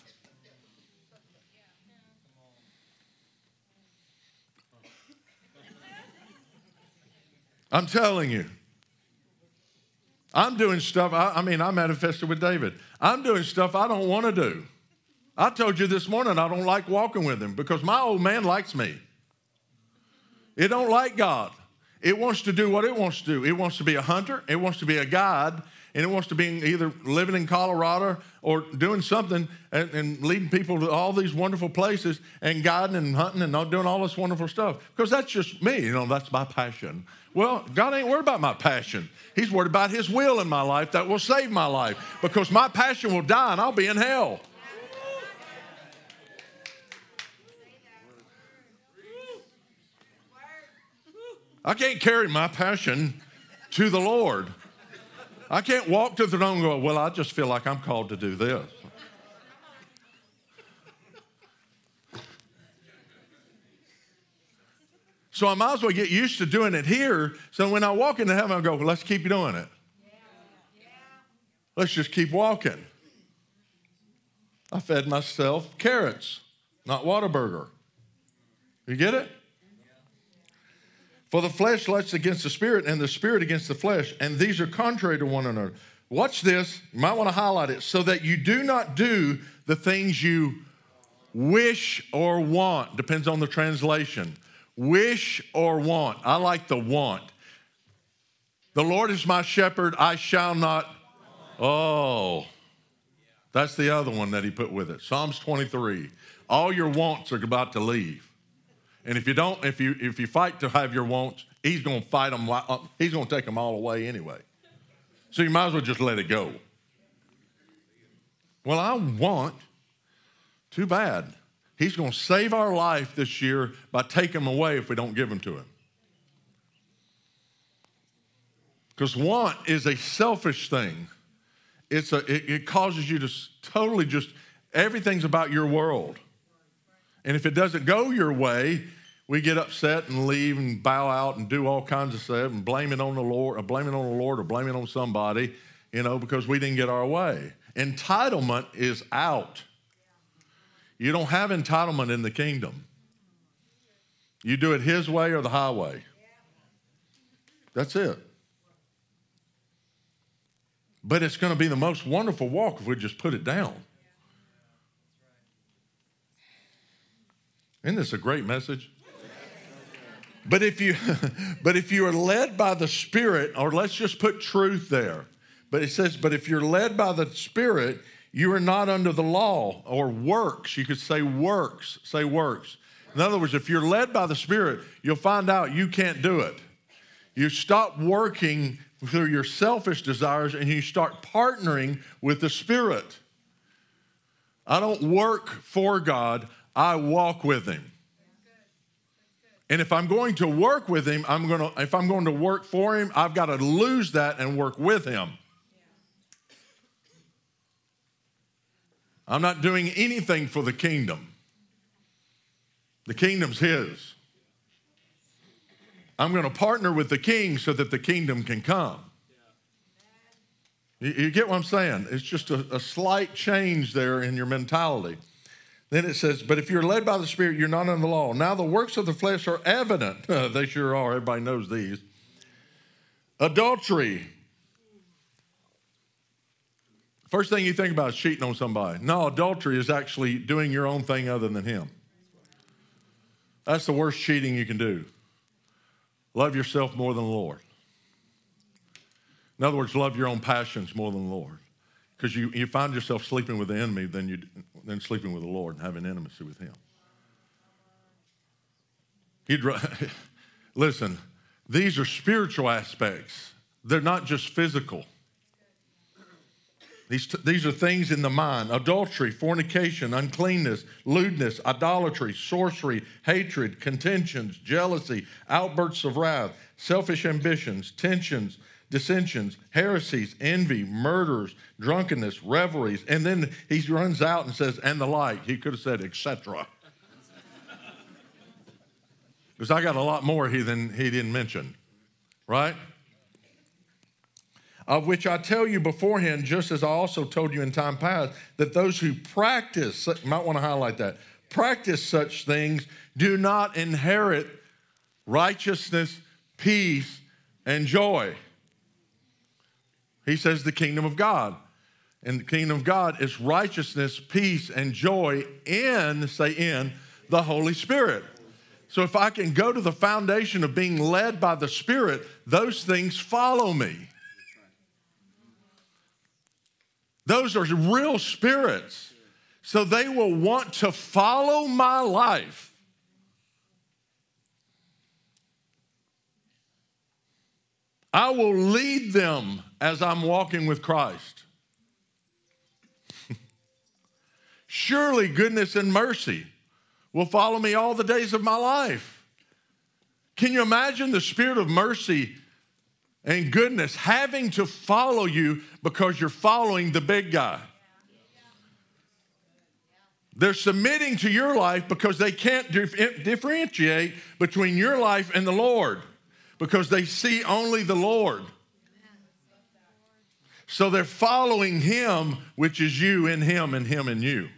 I'm telling you. I'm doing stuff, I, I mean, I manifested with David. I'm doing stuff I don't want to do. I told you this morning I don't like walking with him because my old man likes me. It don't like God. It wants to do what it wants to do. It wants to be a hunter. It wants to be a guide. And it wants to be either living in Colorado or doing something and, and leading people to all these wonderful places and guiding and hunting and not doing all this wonderful stuff. Because that's just me. You know, that's my passion. Well, God ain't worried about my passion. He's worried about his will in my life that will save my life. Because my passion will die and I'll be in hell. I can't carry my passion to the Lord. I can't walk to the throne and go, well, I just feel like I'm called to do this. So I might as well get used to doing it here. So when I walk into heaven, I go, well, let's keep doing it. Let's just keep walking. I fed myself carrots, not Whataburger. You get it? For the flesh lusts against the spirit and the spirit against the flesh, and these are contrary to one another. Watch this. You might want to highlight it. So that you do not do the things you wish or want. Depends on the translation. Wish or want. I like the want. The Lord is my shepherd. I shall not. Oh, that's the other one that he put with it. Psalms twenty-three. All your wants are about to leave. And if you don't, if you if you fight to have your wants, he's going to fight them. He's going to take them all away anyway. So you might as well just let it go. Well, I want. Too bad. He's going to save our life this year by taking them away if we don't give them to him. Because want is a selfish thing. It's a it, it causes you to totally just everything's about your world. And if it doesn't go your way, we get upset and leave and bow out and do all kinds of stuff and blame it on the Lord, or blame it on the Lord, or blame it on somebody, you know, because we didn't get our way. Entitlement is out. You don't have entitlement in the kingdom. You do it his way or the highway. That's it. But it's going to be the most wonderful walk if we just put it down. Isn't this a great message? But if you, but if you are led by the Spirit, or let's just put truth there. But it says, but if you're led by the Spirit, you are not under the law or works. You could say works, say works. In other words, if you're led by the Spirit, you'll find out you can't do it. You stop working through your selfish desires and you start partnering with the Spirit. I don't work for God, I walk with Him. And if I'm going to work with Him, I'm going to, if I'm going to work for Him, I've got to lose that and work with Him. I'm not doing anything for the kingdom. The kingdom's His. I'm going to partner with the King so that the kingdom can come. You, you get what I'm saying? It's just a, a slight change there in your mentality. Then it says, but if you're led by the Spirit, you're not under the law. Now the works of the flesh are evident. They sure are. Everybody knows these. Adultery. First thing you think about is cheating on somebody. No, adultery is actually doing your own thing other than Him. That's the worst cheating you can do. Love yourself more than the Lord. In other words, love your own passions more than the Lord. Because you, you find yourself sleeping with the enemy than, you, than sleeping with the Lord and having intimacy with Him. He'd, listen, these are spiritual aspects. They're not just physical. These, these are things in the mind: adultery, fornication, uncleanness, lewdness, idolatry, sorcery, hatred, contentions, jealousy, outbursts of wrath, selfish ambitions, tensions, dissensions, heresies, envy, murders, drunkenness, revelries. And then he runs out and says, and the like. He could have said, et cetera. Because I got a lot more he than he didn't mention, right? Of which I tell you beforehand, just as I also told you in time past, that those who practice, you might want to highlight that, practice such things do not inherit righteousness, peace, and joy. He says the kingdom of God. And the kingdom of God is righteousness, peace, and joy in, say in, the Holy Spirit. So if I can go to the foundation of being led by the Spirit, those things follow me. Those are real spirits. So they will want to follow my life. I will lead them as I'm walking with Christ. Surely goodness and mercy will follow me all the days of my life. Can you imagine the spirit of mercy and goodness having to follow you because you're following the big guy? They're submitting to your life because they can't dif- differentiate between your life and the Lord, because they see only the Lord. So they're following Him, which is you in Him and Him in you.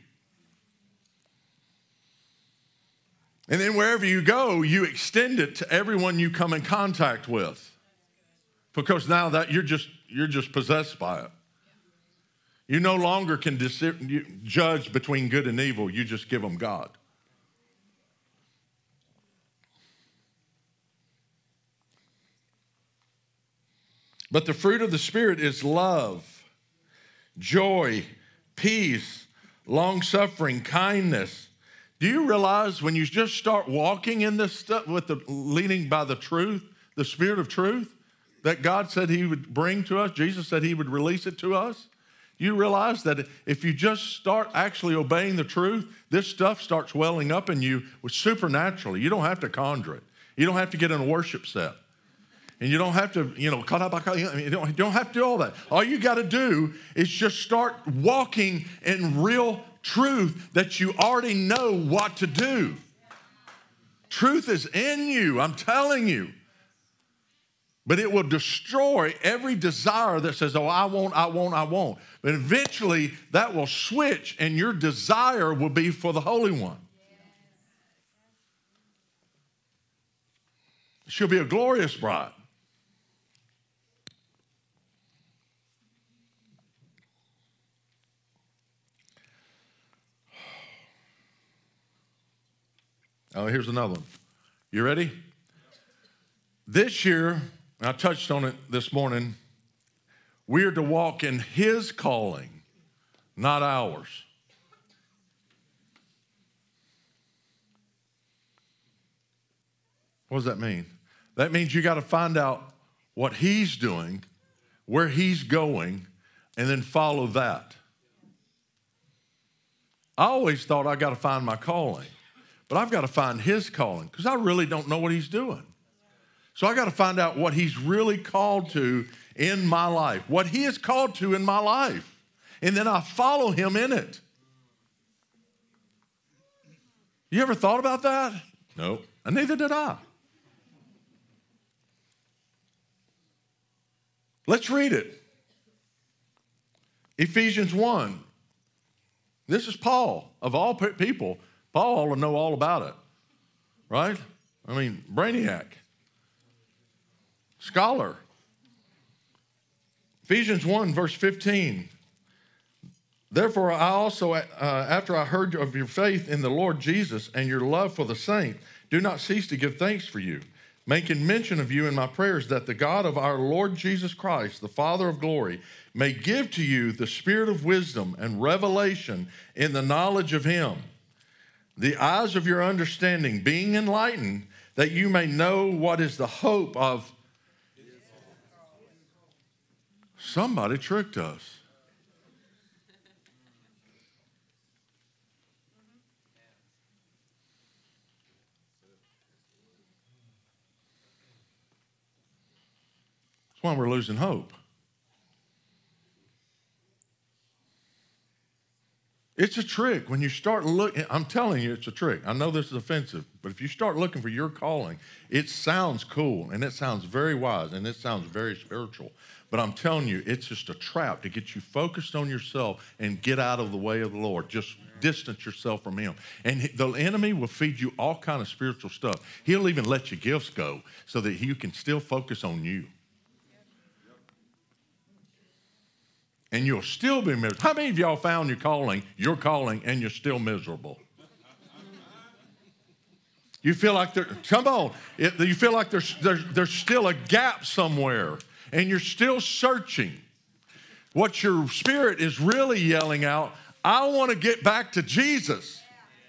And then wherever you go, you extend it to everyone you come in contact with. Because now that you're just you're just possessed by it. You no longer can dis- you judge between good and evil. You just give them God. But the fruit of the Spirit is love, joy, peace, long-suffering, kindness. Do you realize when you just start walking in this stuff with the leading by the truth, the Spirit of truth, that God said He would bring to us, Jesus said He would release it to us? You realize that if you just start actually obeying the truth, this stuff starts welling up in you supernaturally. You don't have to conjure it. You don't have to get in a worship set. And you don't have to, you know, you don't, you don't have to do all that. All you got to do is just start walking in real truth that you already know what to do. Truth is in you, I'm telling you. But it will destroy every desire that says, oh, I won't, I won't, I won't. But eventually that will switch and your desire will be for the Holy One. She'll be a glorious bride. Oh, here's another one. You ready? This year, I touched on it this morning, we are to walk in His calling, not ours. What does that mean? That means you got to find out what He's doing, where He's going, and then follow that. I always thought I got to find my calling, but I've got to find His calling because I really don't know what He's doing. So I got to find out what He's really called to in my life, what He is called to in my life, and then I follow Him in it. You ever thought about that? No, and neither did I. Let's read it. Ephesians one. This is Paul. Of all people, Paul ought to know all about it, right? I mean, brainiac, scholar. Ephesians one, verse fifteen. Therefore, I also, uh, after I heard of your faith in the Lord Jesus and your love for the saints, do not cease to give thanks for you, making mention of you in my prayers, that the God of our Lord Jesus Christ, the Father of glory, may give to you the spirit of wisdom and revelation in the knowledge of Him, the eyes of your understanding being enlightened, that you may know what is the hope of. Somebody tricked us. That's why we're losing hope. It's a trick. When you start looking, I'm telling you, it's a trick. I know this is offensive, but if you start looking for your calling, it sounds cool, and it sounds very wise, and it sounds very spiritual. But I'm telling you, it's just a trap to get you focused on yourself and get out of the way of the Lord. Just distance yourself from Him. And the enemy will feed you all kind of spiritual stuff. He'll even let your gifts go so that you can still focus on you. And you'll still be miserable. How many of y'all found your calling, your calling, and you're still miserable? You feel like there, come on, it, you feel like there's, there's, there's still a gap somewhere, and you're still searching. What your spirit is really yelling out, I want to get back to Jesus.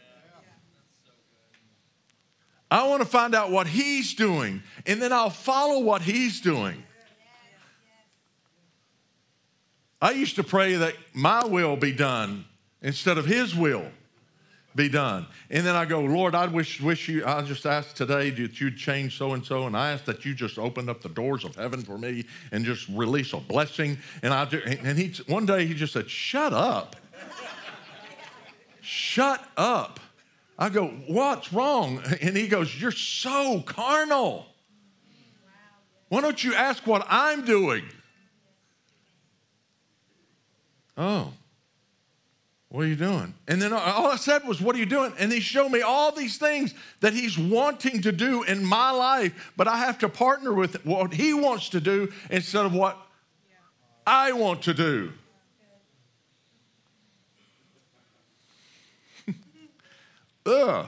I want to find out what He's doing, and then I'll follow what He's doing. I used to pray that my will be done instead of His will be done. And then I go, Lord, I wish, wish you, I just asked today that you'd change so-and-so, and I asked that you just opened up the doors of heaven for me and just release a blessing. And I just, and he, one day he just said, shut up. Shut up. I go, what's wrong? And he goes, you're so carnal. Why don't you ask what I'm doing? Oh, what are you doing? And then all I said was, what are you doing? And he showed me all these things that He's wanting to do in my life, but I have to partner with what He wants to do instead of what I want to do. Ugh.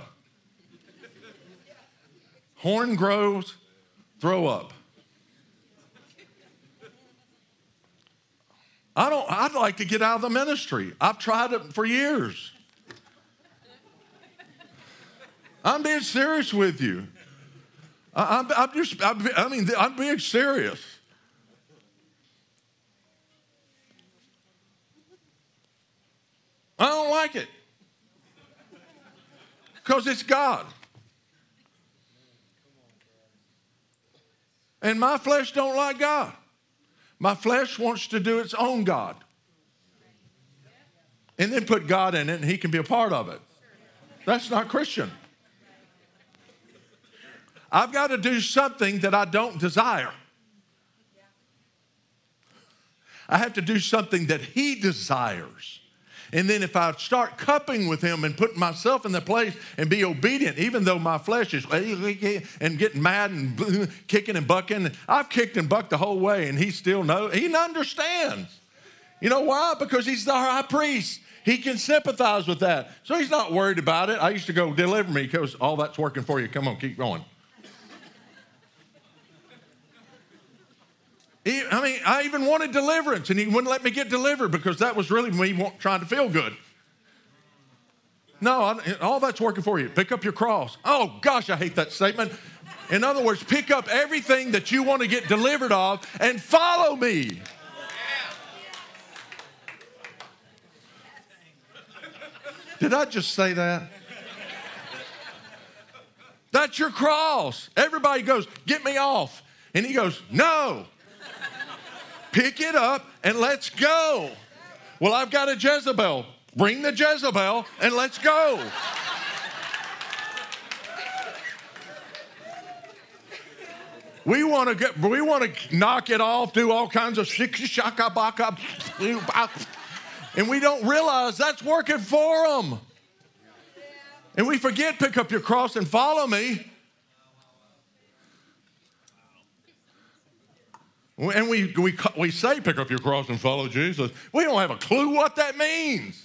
Horn grows, throw up. I don't, I'd like to get out of the ministry. I've tried it for years. I'm being serious with you. I, I'm, I'm just, I'm, I mean, I'm being serious. I don't like it. Because it's God. And my flesh don't like God. My flesh wants to do its own God. And then put God in it and He can be a part of it. That's not Christian. I've got to do something that I don't desire. I have to do something that he desires. And then if I start cupping with him and putting myself in the place and be obedient, even though my flesh is and getting mad and kicking and bucking, I've kicked and bucked the whole way, and he still knows. He understands. You know why? Because he's the high priest. He can sympathize with that. So he's not worried about it. I used to go, deliver me. He goes, all that's working for you. Come on, keep going. He, I mean, I even wanted deliverance, and he wouldn't let me get delivered because that was really me want, trying to feel good. No, I, all that's working for you. Pick up your cross. Oh, gosh, I hate that statement. In other words, pick up everything that you want to get delivered of and follow me. Did I just say that? That's your cross. Everybody goes, get me off. And he goes, no. Pick it up and let's go. Well, I've got a Jezebel. Bring the Jezebel and let's go. We want to get, we want to knock it off, do all kinds of shika shaka baka, and we don't realize that's working for them. And we forget, pick up your cross and follow me. And we, we, we say, pick up your cross and follow Jesus. We don't have a clue what that means.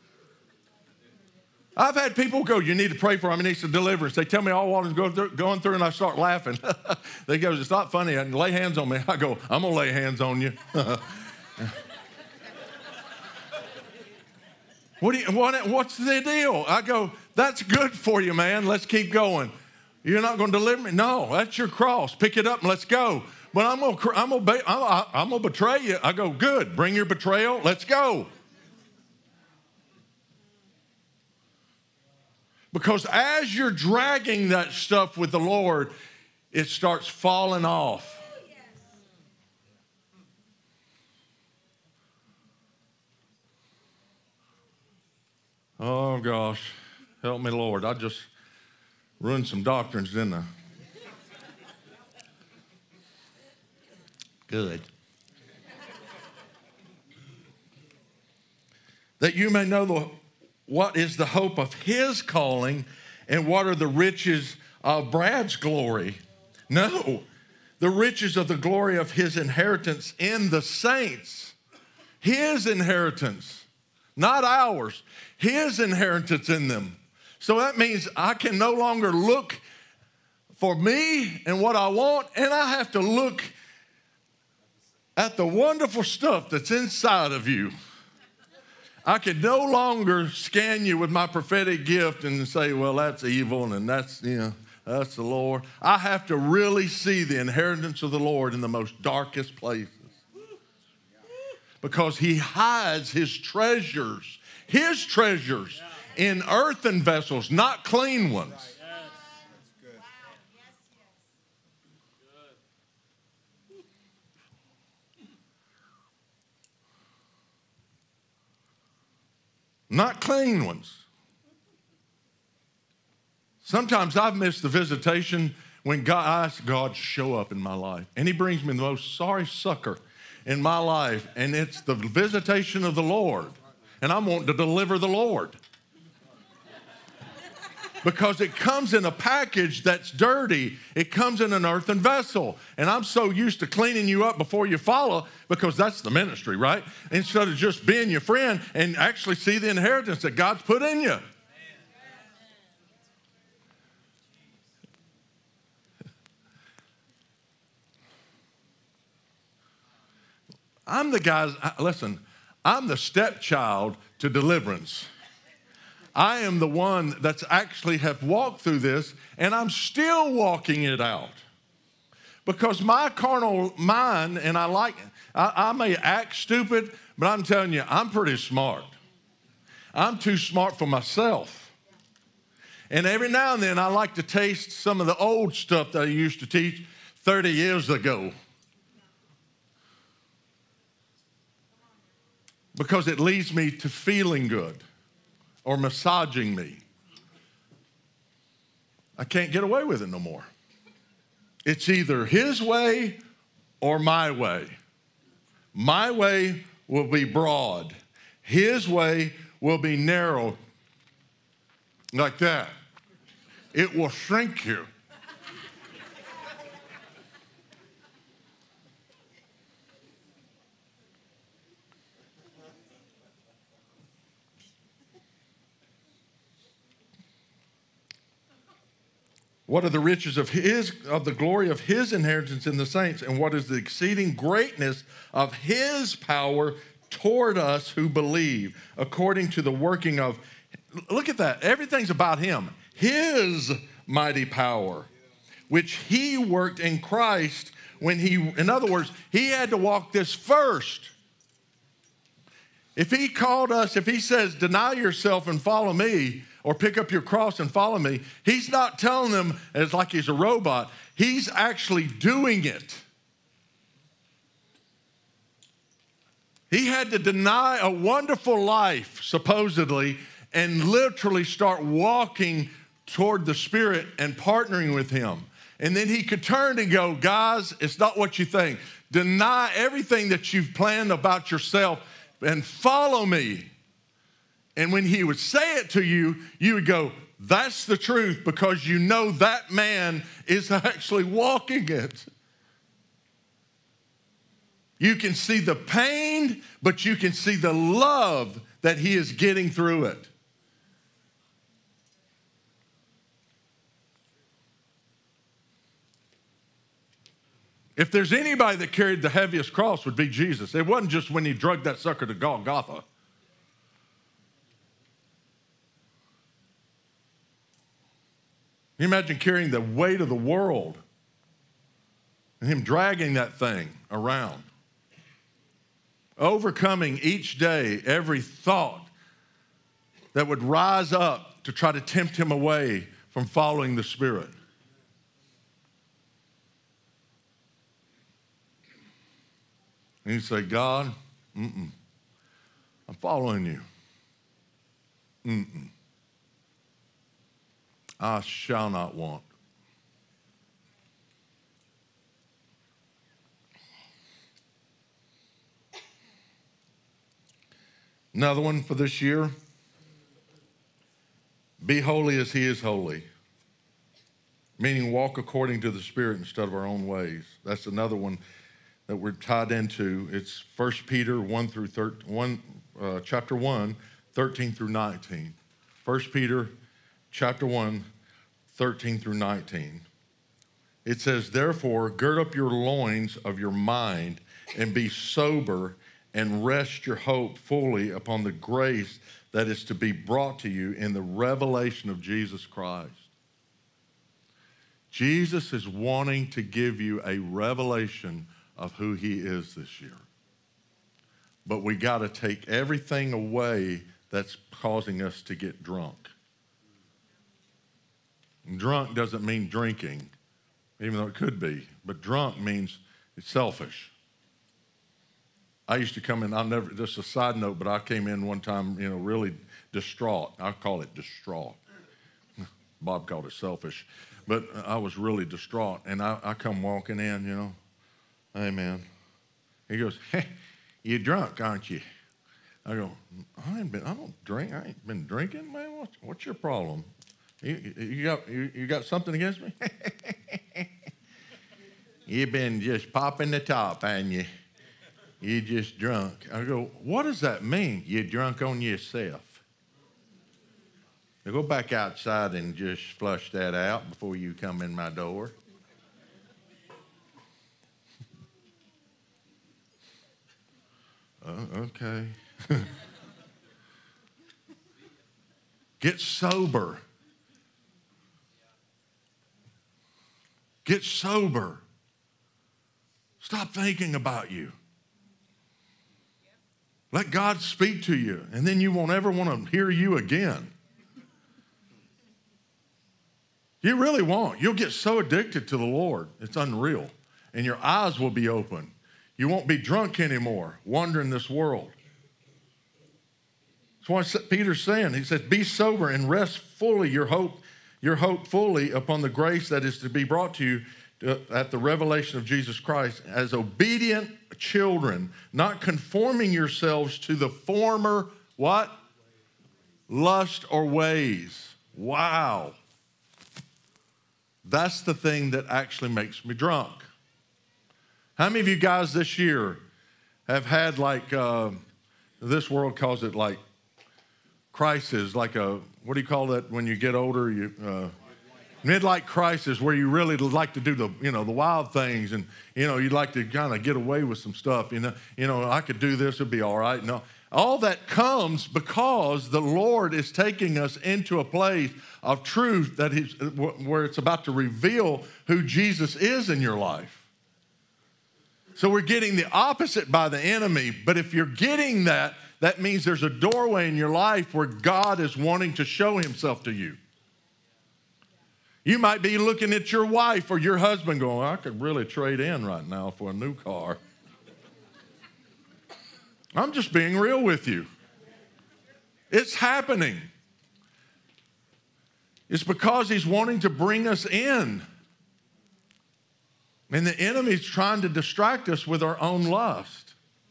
I've had people go, you need to pray for him. He needs a deliverance. They tell me all water's going through, going through, and I start laughing. They go, it's not funny. And lay hands on me. I go, I'm going to lay hands on you. What do you, what, what's the deal? I go, that's good for you, man. Let's keep going. You're not going to deliver me? No, that's your cross. Pick it up and let's go. But I'm going to I'm gonna, I'm, I'm gonna betray you. I go, good. Bring your betrayal. Let's go. Because as you're dragging that stuff with the Lord, it starts falling off. Oh, gosh. Help me, Lord. I just ruined some doctrines, didn't I? Good. That you may know the, what is the hope of his calling and what are the riches of Brad's glory. No, the riches of the glory of his inheritance in the saints. His inheritance, not ours. His inheritance in them. So that means I can no longer look for me and what I want, and I have to look at the wonderful stuff that's inside of you. I can no longer scan you with my prophetic gift and say, well, that's evil and that's, you know, that's the Lord. I have to really see the inheritance of the Lord in the most darkest places. Because he hides his treasures, his treasures in earthen vessels, not clean ones. Not clean ones. Sometimes I've missed the visitation when God, I ask God to show up in my life. And he brings me the most sorry sucker in my life. And it's the visitation of the Lord. And I'm wanting to deliver the Lord. Because it comes in a package that's dirty. It comes in an earthen vessel. And I'm so used to cleaning you up before you follow, because that's the ministry, right? Instead of just being your friend and actually see the inheritance that God's put in you. I'm the guy, listen, I'm the stepchild to deliverance. I am the one that's actually have walked through this, and I'm still walking it out. Because my carnal mind, and I like, I, I may act stupid, but I'm telling you, I'm pretty smart. I'm too smart for myself. And every now and then, I like to taste some of the old stuff that I used to teach thirty years ago. Because it leads me to feeling good. Or massaging me. I can't get away with it no more. It's either his way or my way. My way will be broad. His way will be narrow. Like that. It will shrink you. What are the riches of his, of the glory of his inheritance in the saints? And what is the exceeding greatness of his power toward us who believe, according to the working of, look at that, everything's about him. His mighty power, which he worked in Christ when he, in other words, he had to walk this first. If he called us, if he says, deny yourself and follow me, or pick up your cross and follow me, he's not telling them it's like he's a robot. He's actually doing it. He had to deny a wonderful life, supposedly, and literally start walking toward the Spirit and partnering with him. And then he could turn and go, guys, it's not what you think. Deny everything that you've planned about yourself and follow me. And when he would say it to you, you would go, that's the truth, because you know that man is actually walking it. You can see the pain, but you can see the love that he is getting through it. If there's anybody that carried the heaviest cross, it would be Jesus. It wasn't just when he dragged that sucker to Golgotha. Can you imagine carrying the weight of the world and him dragging that thing around? Overcoming each day every thought that would rise up to try to tempt him away from following the Spirit. And you say, God, mm-mm, I'm following you. Mm-mm. I shall not want. Another one for this year. Be holy as he is holy. Meaning walk according to the Spirit instead of our own ways. That's another one that we're tied into. It's First Peter one through thirteen, one, uh, chapter one, thirteen through nineteen. First Peter chapter one, thirteen through nineteen. It says, therefore, gird up your loins of your mind and be sober and rest your hope fully upon the grace that is to be brought to you in the revelation of Jesus Christ. Jesus is wanting to give you a revelation of who he is this year. But we got to take everything away that's causing us to get drunk. And drunk doesn't mean drinking, even though it could be. But drunk means it's selfish. I used to come in, I'll never, just a side note, but I came in one time, you know, really distraught. I call it distraught. Bob called it selfish. But I was really distraught. And I, I come walking in, you know. Hey, man. He goes, hey, you drunk, aren't you? I go, I ain't been, I don't drink. I ain't been drinking, man. What's, what's your problem? You, you, got, you, you got something against me? You've been just popping the top, haven't you? You just drunk. I go, what does that mean? You drunk on yourself. Now go back outside and just flush that out before you come in my door. Uh, okay. Get sober. Get sober. Stop thinking about you. Let God speak to you, and then you won't ever want to hear you again. You really won't. You'll get so addicted to the Lord, it's unreal. And your eyes will be open. You won't be drunk anymore, wandering this world. That's what Peter's saying. He says, be sober and rest fully your hope, your hope fully upon the grace that is to be brought to you at the revelation of Jesus Christ as obedient children, not conforming yourselves to the former what? Lust or ways. Wow. That's the thing that actually makes me drunk. How many of you guys this year have had like, uh, this world calls it like crisis, like a, what do you call that when you get older? You uh, midlife crisis, where you really like to do the, you know, the wild things, and you know, you'd like to kind of get away with some stuff. You know, you know, I could do this; it'd be all right. No, all that comes because the Lord is taking us into a place of truth that He's where it's about to reveal who Jesus is in your life. So we're getting the opposite by the enemy, but if you're getting that, that means there's a doorway in your life where God is wanting to show Himself to you. You might be looking at your wife or your husband going, I could really trade in right now for a new car. I'm just being real with you. It's happening. It's because He's wanting to bring us in. And the enemy's trying to distract us with our own lust.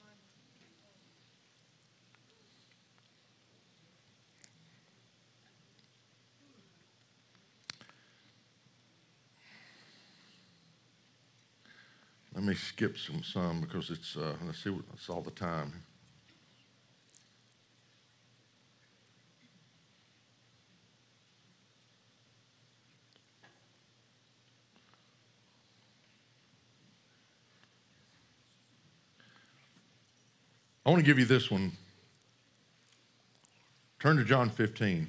Let me skip some some because it's, uh, let's see, what, it's all the time. I want to give you this one. Turn to John fifteen.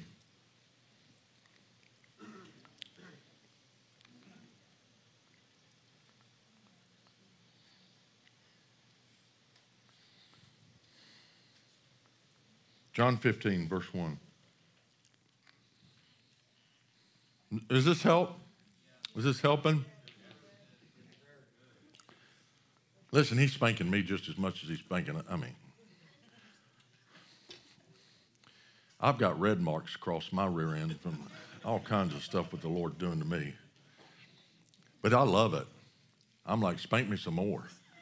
John fifteen, verse one. Does this help? Is this helping? Listen, he's spanking me just as much as he's spanking, I mean, I've got red marks across my rear end from all kinds of stuff with the Lord doing to me. But I love it. I'm like, spank me some more.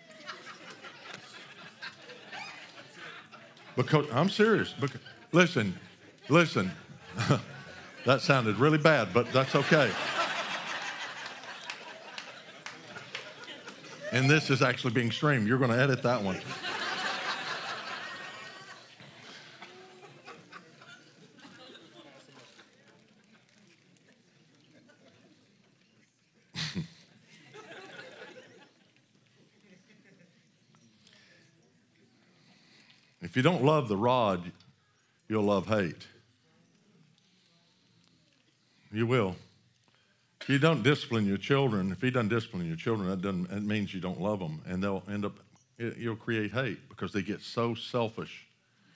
Because I'm serious. Because, listen, listen. That sounded really bad, but that's okay. And this is actually being streamed. You're going to edit that one. If you don't love the rod, you'll love hate. You will. If you don't discipline your children, if he doesn't discipline your children, that doesn't, it means you don't love them, and they'll end up, it, you'll create hate because they get so selfish.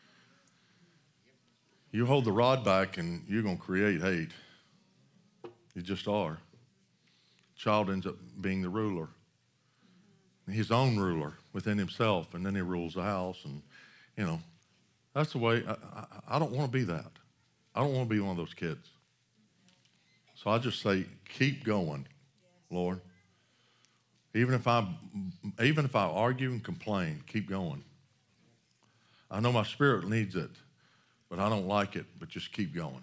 You hold the rod back and you're going to create hate. You just are. Child ends up being the ruler. His own ruler within himself, and then he rules the house, and you know, that's the way, I, I, I don't want to be that. I don't want to be one of those kids. So I just say, keep going, Lord. Even if I, even if I argue and complain, keep going. I know my spirit needs it, but I don't like it, but just keep going.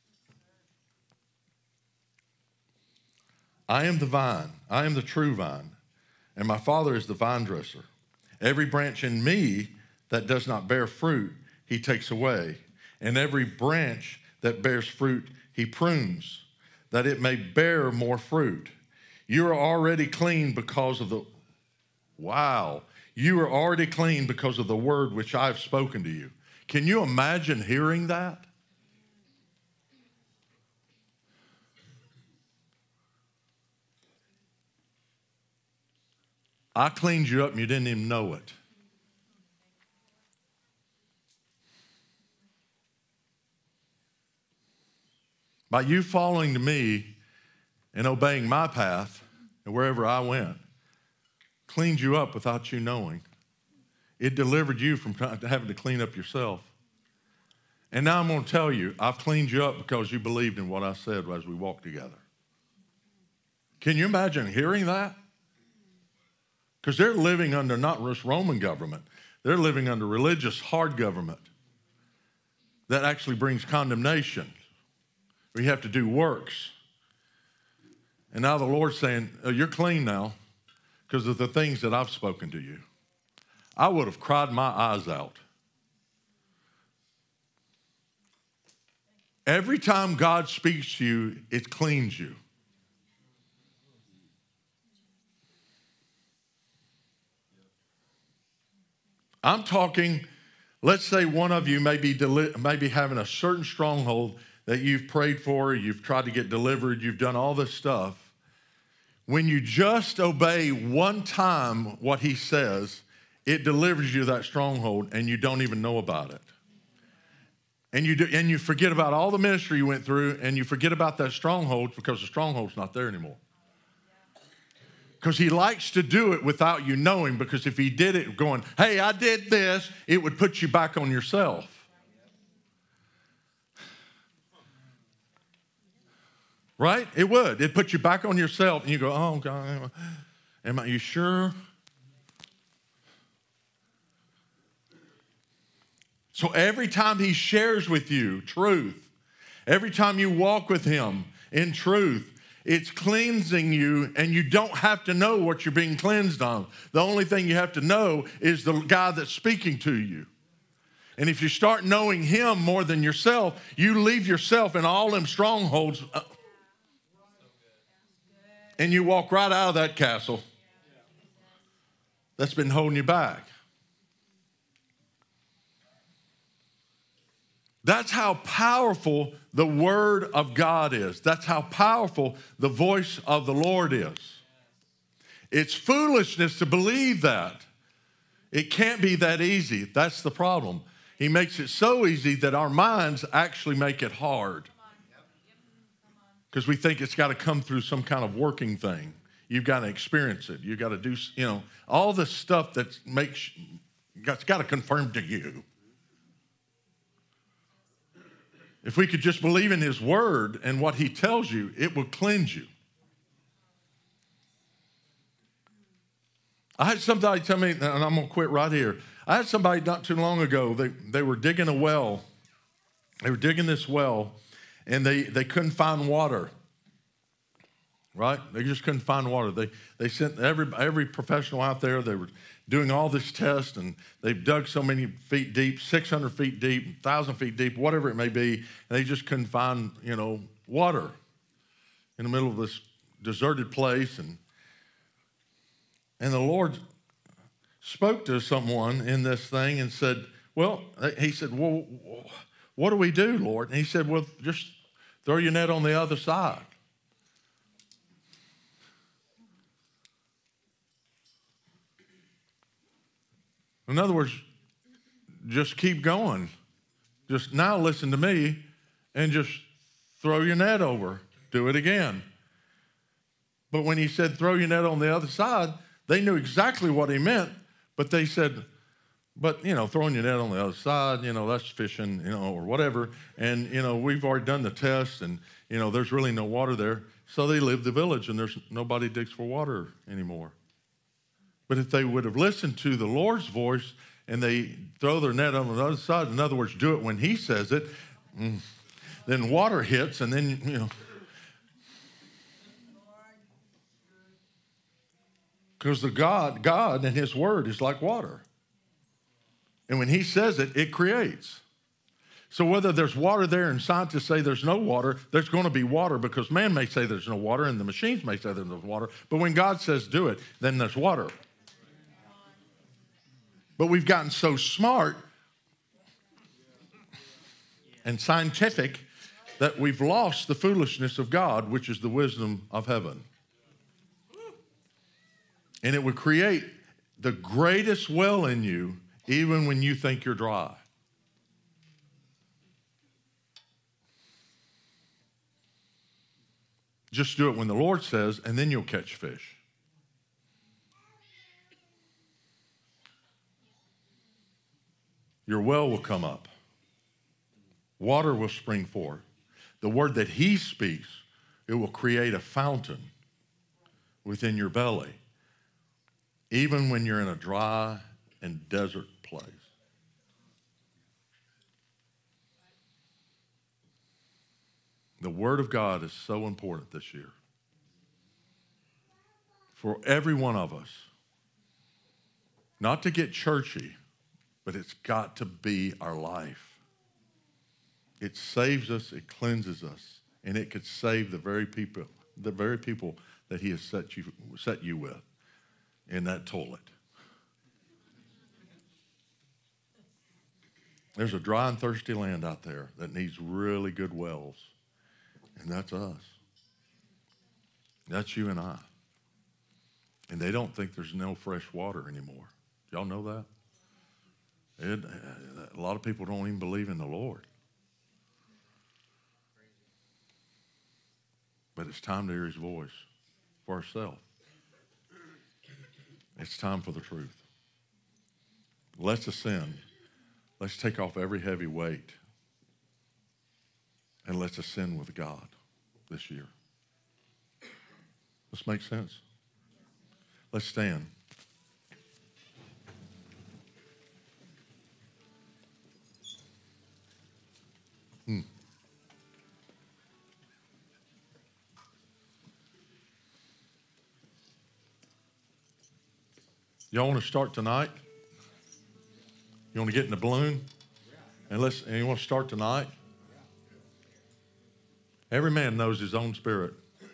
I am the vine. I am the true vine, and my Father is the vine dresser. Every branch in me that does not bear fruit, he takes away. And every branch that bears fruit, he prunes, that it may bear more fruit. You are already clean because of the, wow, you are already clean because of the word which I have spoken to you. Can you imagine hearing that? I cleaned you up and you didn't even know it. By you following to me and obeying my path and wherever I went, cleaned you up without you knowing. It delivered you from having to clean up yourself. And now I'm going to tell you, I've cleaned you up because you believed in what I said as we walked together. Can you imagine hearing that? Because they're living under not just Roman government. They're living under religious, hard government that actually brings condemnation. We have to do works. And now the Lord's saying, oh, you're clean now because of the things that I've spoken to you. I would have cried my eyes out. Every time God speaks to you, it cleans you. I'm talking, let's say one of you may be, deli- may be having a certain stronghold that you've prayed for, you've tried to get delivered, you've done all this stuff. When you just obey one time what he says, it delivers you that stronghold and you don't even know about it. And you, do, and you forget about all the ministry you went through and you forget about that stronghold because the stronghold's not there anymore. Because he likes to do it without you knowing, because if he did it going, hey, I did this, it would put you back on yourself. Right? It would. It'd put you back on yourself and you go, oh, God, am I, you sure? So every time he shares with you truth, every time you walk with him in truth, it's cleansing you, and you don't have to know what you're being cleansed on. The only thing you have to know is the guy that's speaking to you. And if you start knowing him more than yourself, you leave yourself in all them strongholds and you walk right out of that castle that's been holding you back. That's how powerful the word of God is. That's how powerful the voice of the Lord is. It's foolishness to believe that. It can't be that easy. That's the problem. He makes it so easy that our minds actually make it hard. Because we think it's got to come through some kind of working thing. You've got to experience it. You've got to do, you know, all the stuff that makes, it's got to confirm to you. If we could just believe in his word and what he tells you, it will cleanse you. I had somebody tell me, and I'm going to quit right here. I had somebody not too long ago, they, they were digging a well. They were digging this well, and they, they couldn't find water, right? They just couldn't find water. They, they sent every, every professional out there. They were doing all this test, and they've dug so many feet deep, six hundred feet deep, one thousand feet deep, whatever it may be, and they just couldn't find, you know, water in the middle of this deserted place. And, and the Lord spoke to someone in this thing and said, well, he said, well, what do we do, Lord? And he said, well, just throw your net on the other side. In other words, just keep going. Just now listen to me and just throw your net over. Do it again. But when he said throw your net on the other side, they knew exactly what he meant, but they said, but, you know, throwing your net on the other side, you know, that's fishing, you know, or whatever. And, you know, we've already done the test and, you know, there's really no water there. So they leave the village and there's nobody digs for water anymore. But if they would have listened to the Lord's voice and they throw their net on the other side, in other words, do it when he says it, then water hits and then, you know. Because the God, God and his word is like water. And when he says it, it creates. So whether there's water there and scientists say there's no water, there's going to be water because man may say there's no water and the machines may say there's no water. But when God says do it, then there's water. But we've gotten so smart and scientific that we've lost the foolishness of God, which is the wisdom of heaven. And it would create the greatest well in you, even when you think you're dry. Just do it when the Lord says, and then you'll catch fish. Your well will come up. Water will spring forth. The word that he speaks, it will create a fountain within your belly, even when you're in a dry and desert place. The Word of God is so important this year for every one of us. Not to get churchy, but it's got to be our life. It saves us, it cleanses us, and it could save the very people, the very people that He has set you, set you with in that toilet. There's a dry and thirsty land out there that needs really good wells, and that's us. That's you and I. And they don't think there's no fresh water anymore. Y'all know that? It, a lot of people don't even believe in the Lord. But it's time to hear His voice for ourselves. It's time for the truth. Let's ascend. Let's take off every heavy weight. And let's ascend with God this year. This makes sense? Let's stand. Hmm. Y'all want to start tonight? You want to get in the balloon? And let's and you want to start tonight? Every man knows his own spirit.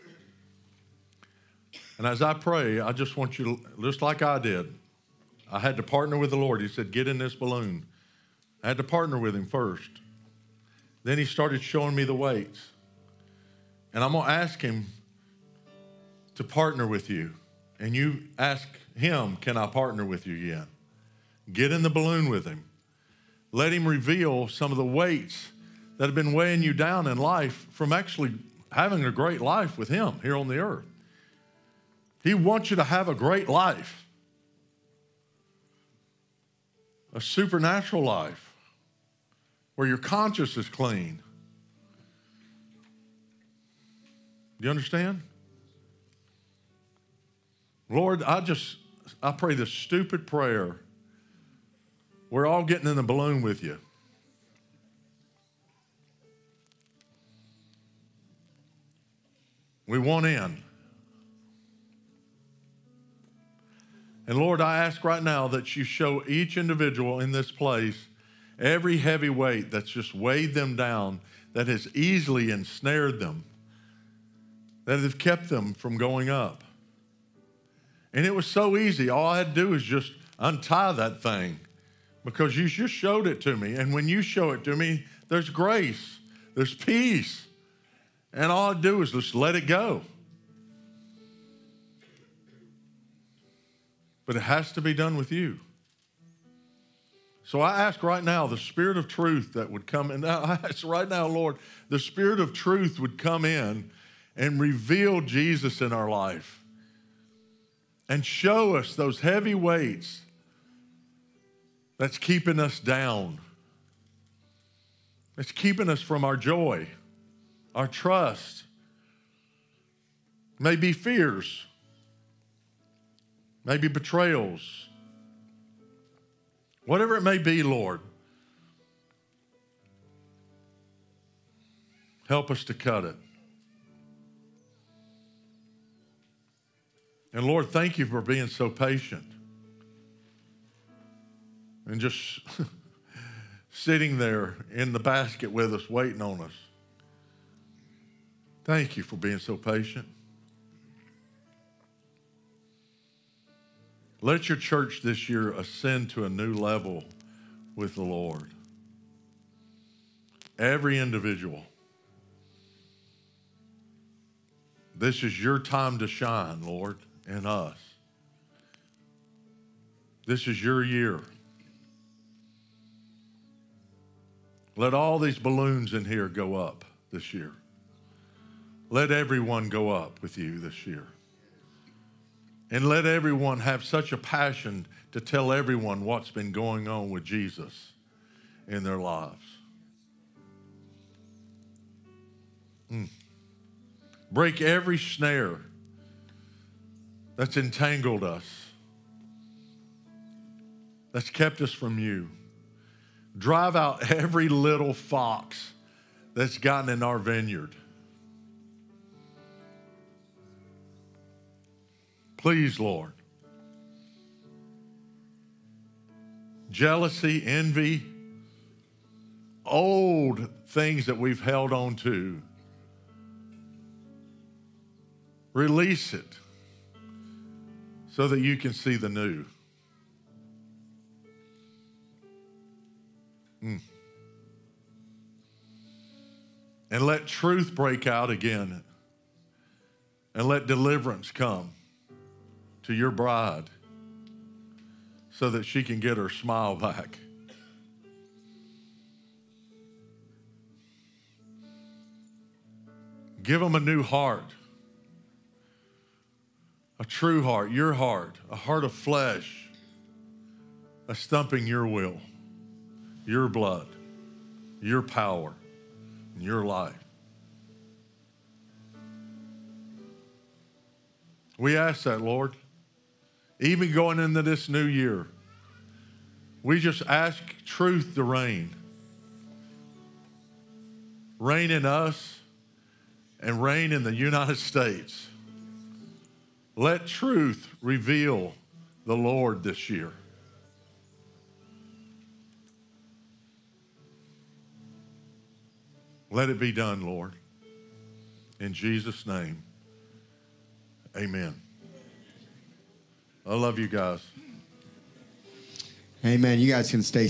And as I pray, I just want you to, just like I did, I had to partner with the Lord. He said, get in this balloon. I had to partner with Him first. Then He started showing me the weights. And I'm going to ask Him to partner with you. And you ask Him, can I partner with you again? Get in the balloon with Him. Let Him reveal some of the weights that have been weighing you down in life from actually having a great life with Him here on the earth. He wants you to have a great life, a supernatural life where your conscience is clean. Do you understand? Lord, I just, I pray this stupid prayer. We're all getting in the balloon with you. We want in. And Lord, I ask right now that you show each individual in this place every heavy weight that's just weighed them down, that has easily ensnared them, that has kept them from going up. And it was so easy. All I had to do is just untie that thing because you just showed it to me. And when you show it to me, there's grace, there's peace. And all I do is just let it go. But it has to be done with you. So I ask right now, the Spirit of truth that would come in. I ask right now, Lord, the Spirit of truth would come in and reveal Jesus in our life and show us those heavy weights that's keeping us down. It's keeping us from our joy, our trust, maybe fears, maybe betrayals, whatever it may be, Lord. Help us to cut it. And Lord, thank you for being so patient and just sitting there in the basket with us, waiting on us. Thank you for being so patient. Let your church this year ascend to a new level with the Lord. Every individual. This is your time to shine, Lord, in us. This is your year. Let all these balloons in here go up this year. Let everyone go up with you this year. And let everyone have such a passion to tell everyone what's been going on with Jesus in their lives. Mm. Break every snare that's entangled us, that's kept us from you. Drive out every little fox that's gotten in our vineyard. Please, Lord. Jealousy, envy, old things that we've held on to. Release it so that you can see the new. Mm. And let truth break out again. And let deliverance come to your bride so that she can get her smile back. Give them a new heart, a true heart, your heart, a heart of flesh, a stumping your will, your blood, your power, and your life. We ask that, Lord. Even going into this new year, we just ask truth to reign. Reign in us and reign in the United States. Let truth reveal the Lord this year. Let it be done, Lord. In Jesus' name, amen. I love you guys. Amen. You guys can stay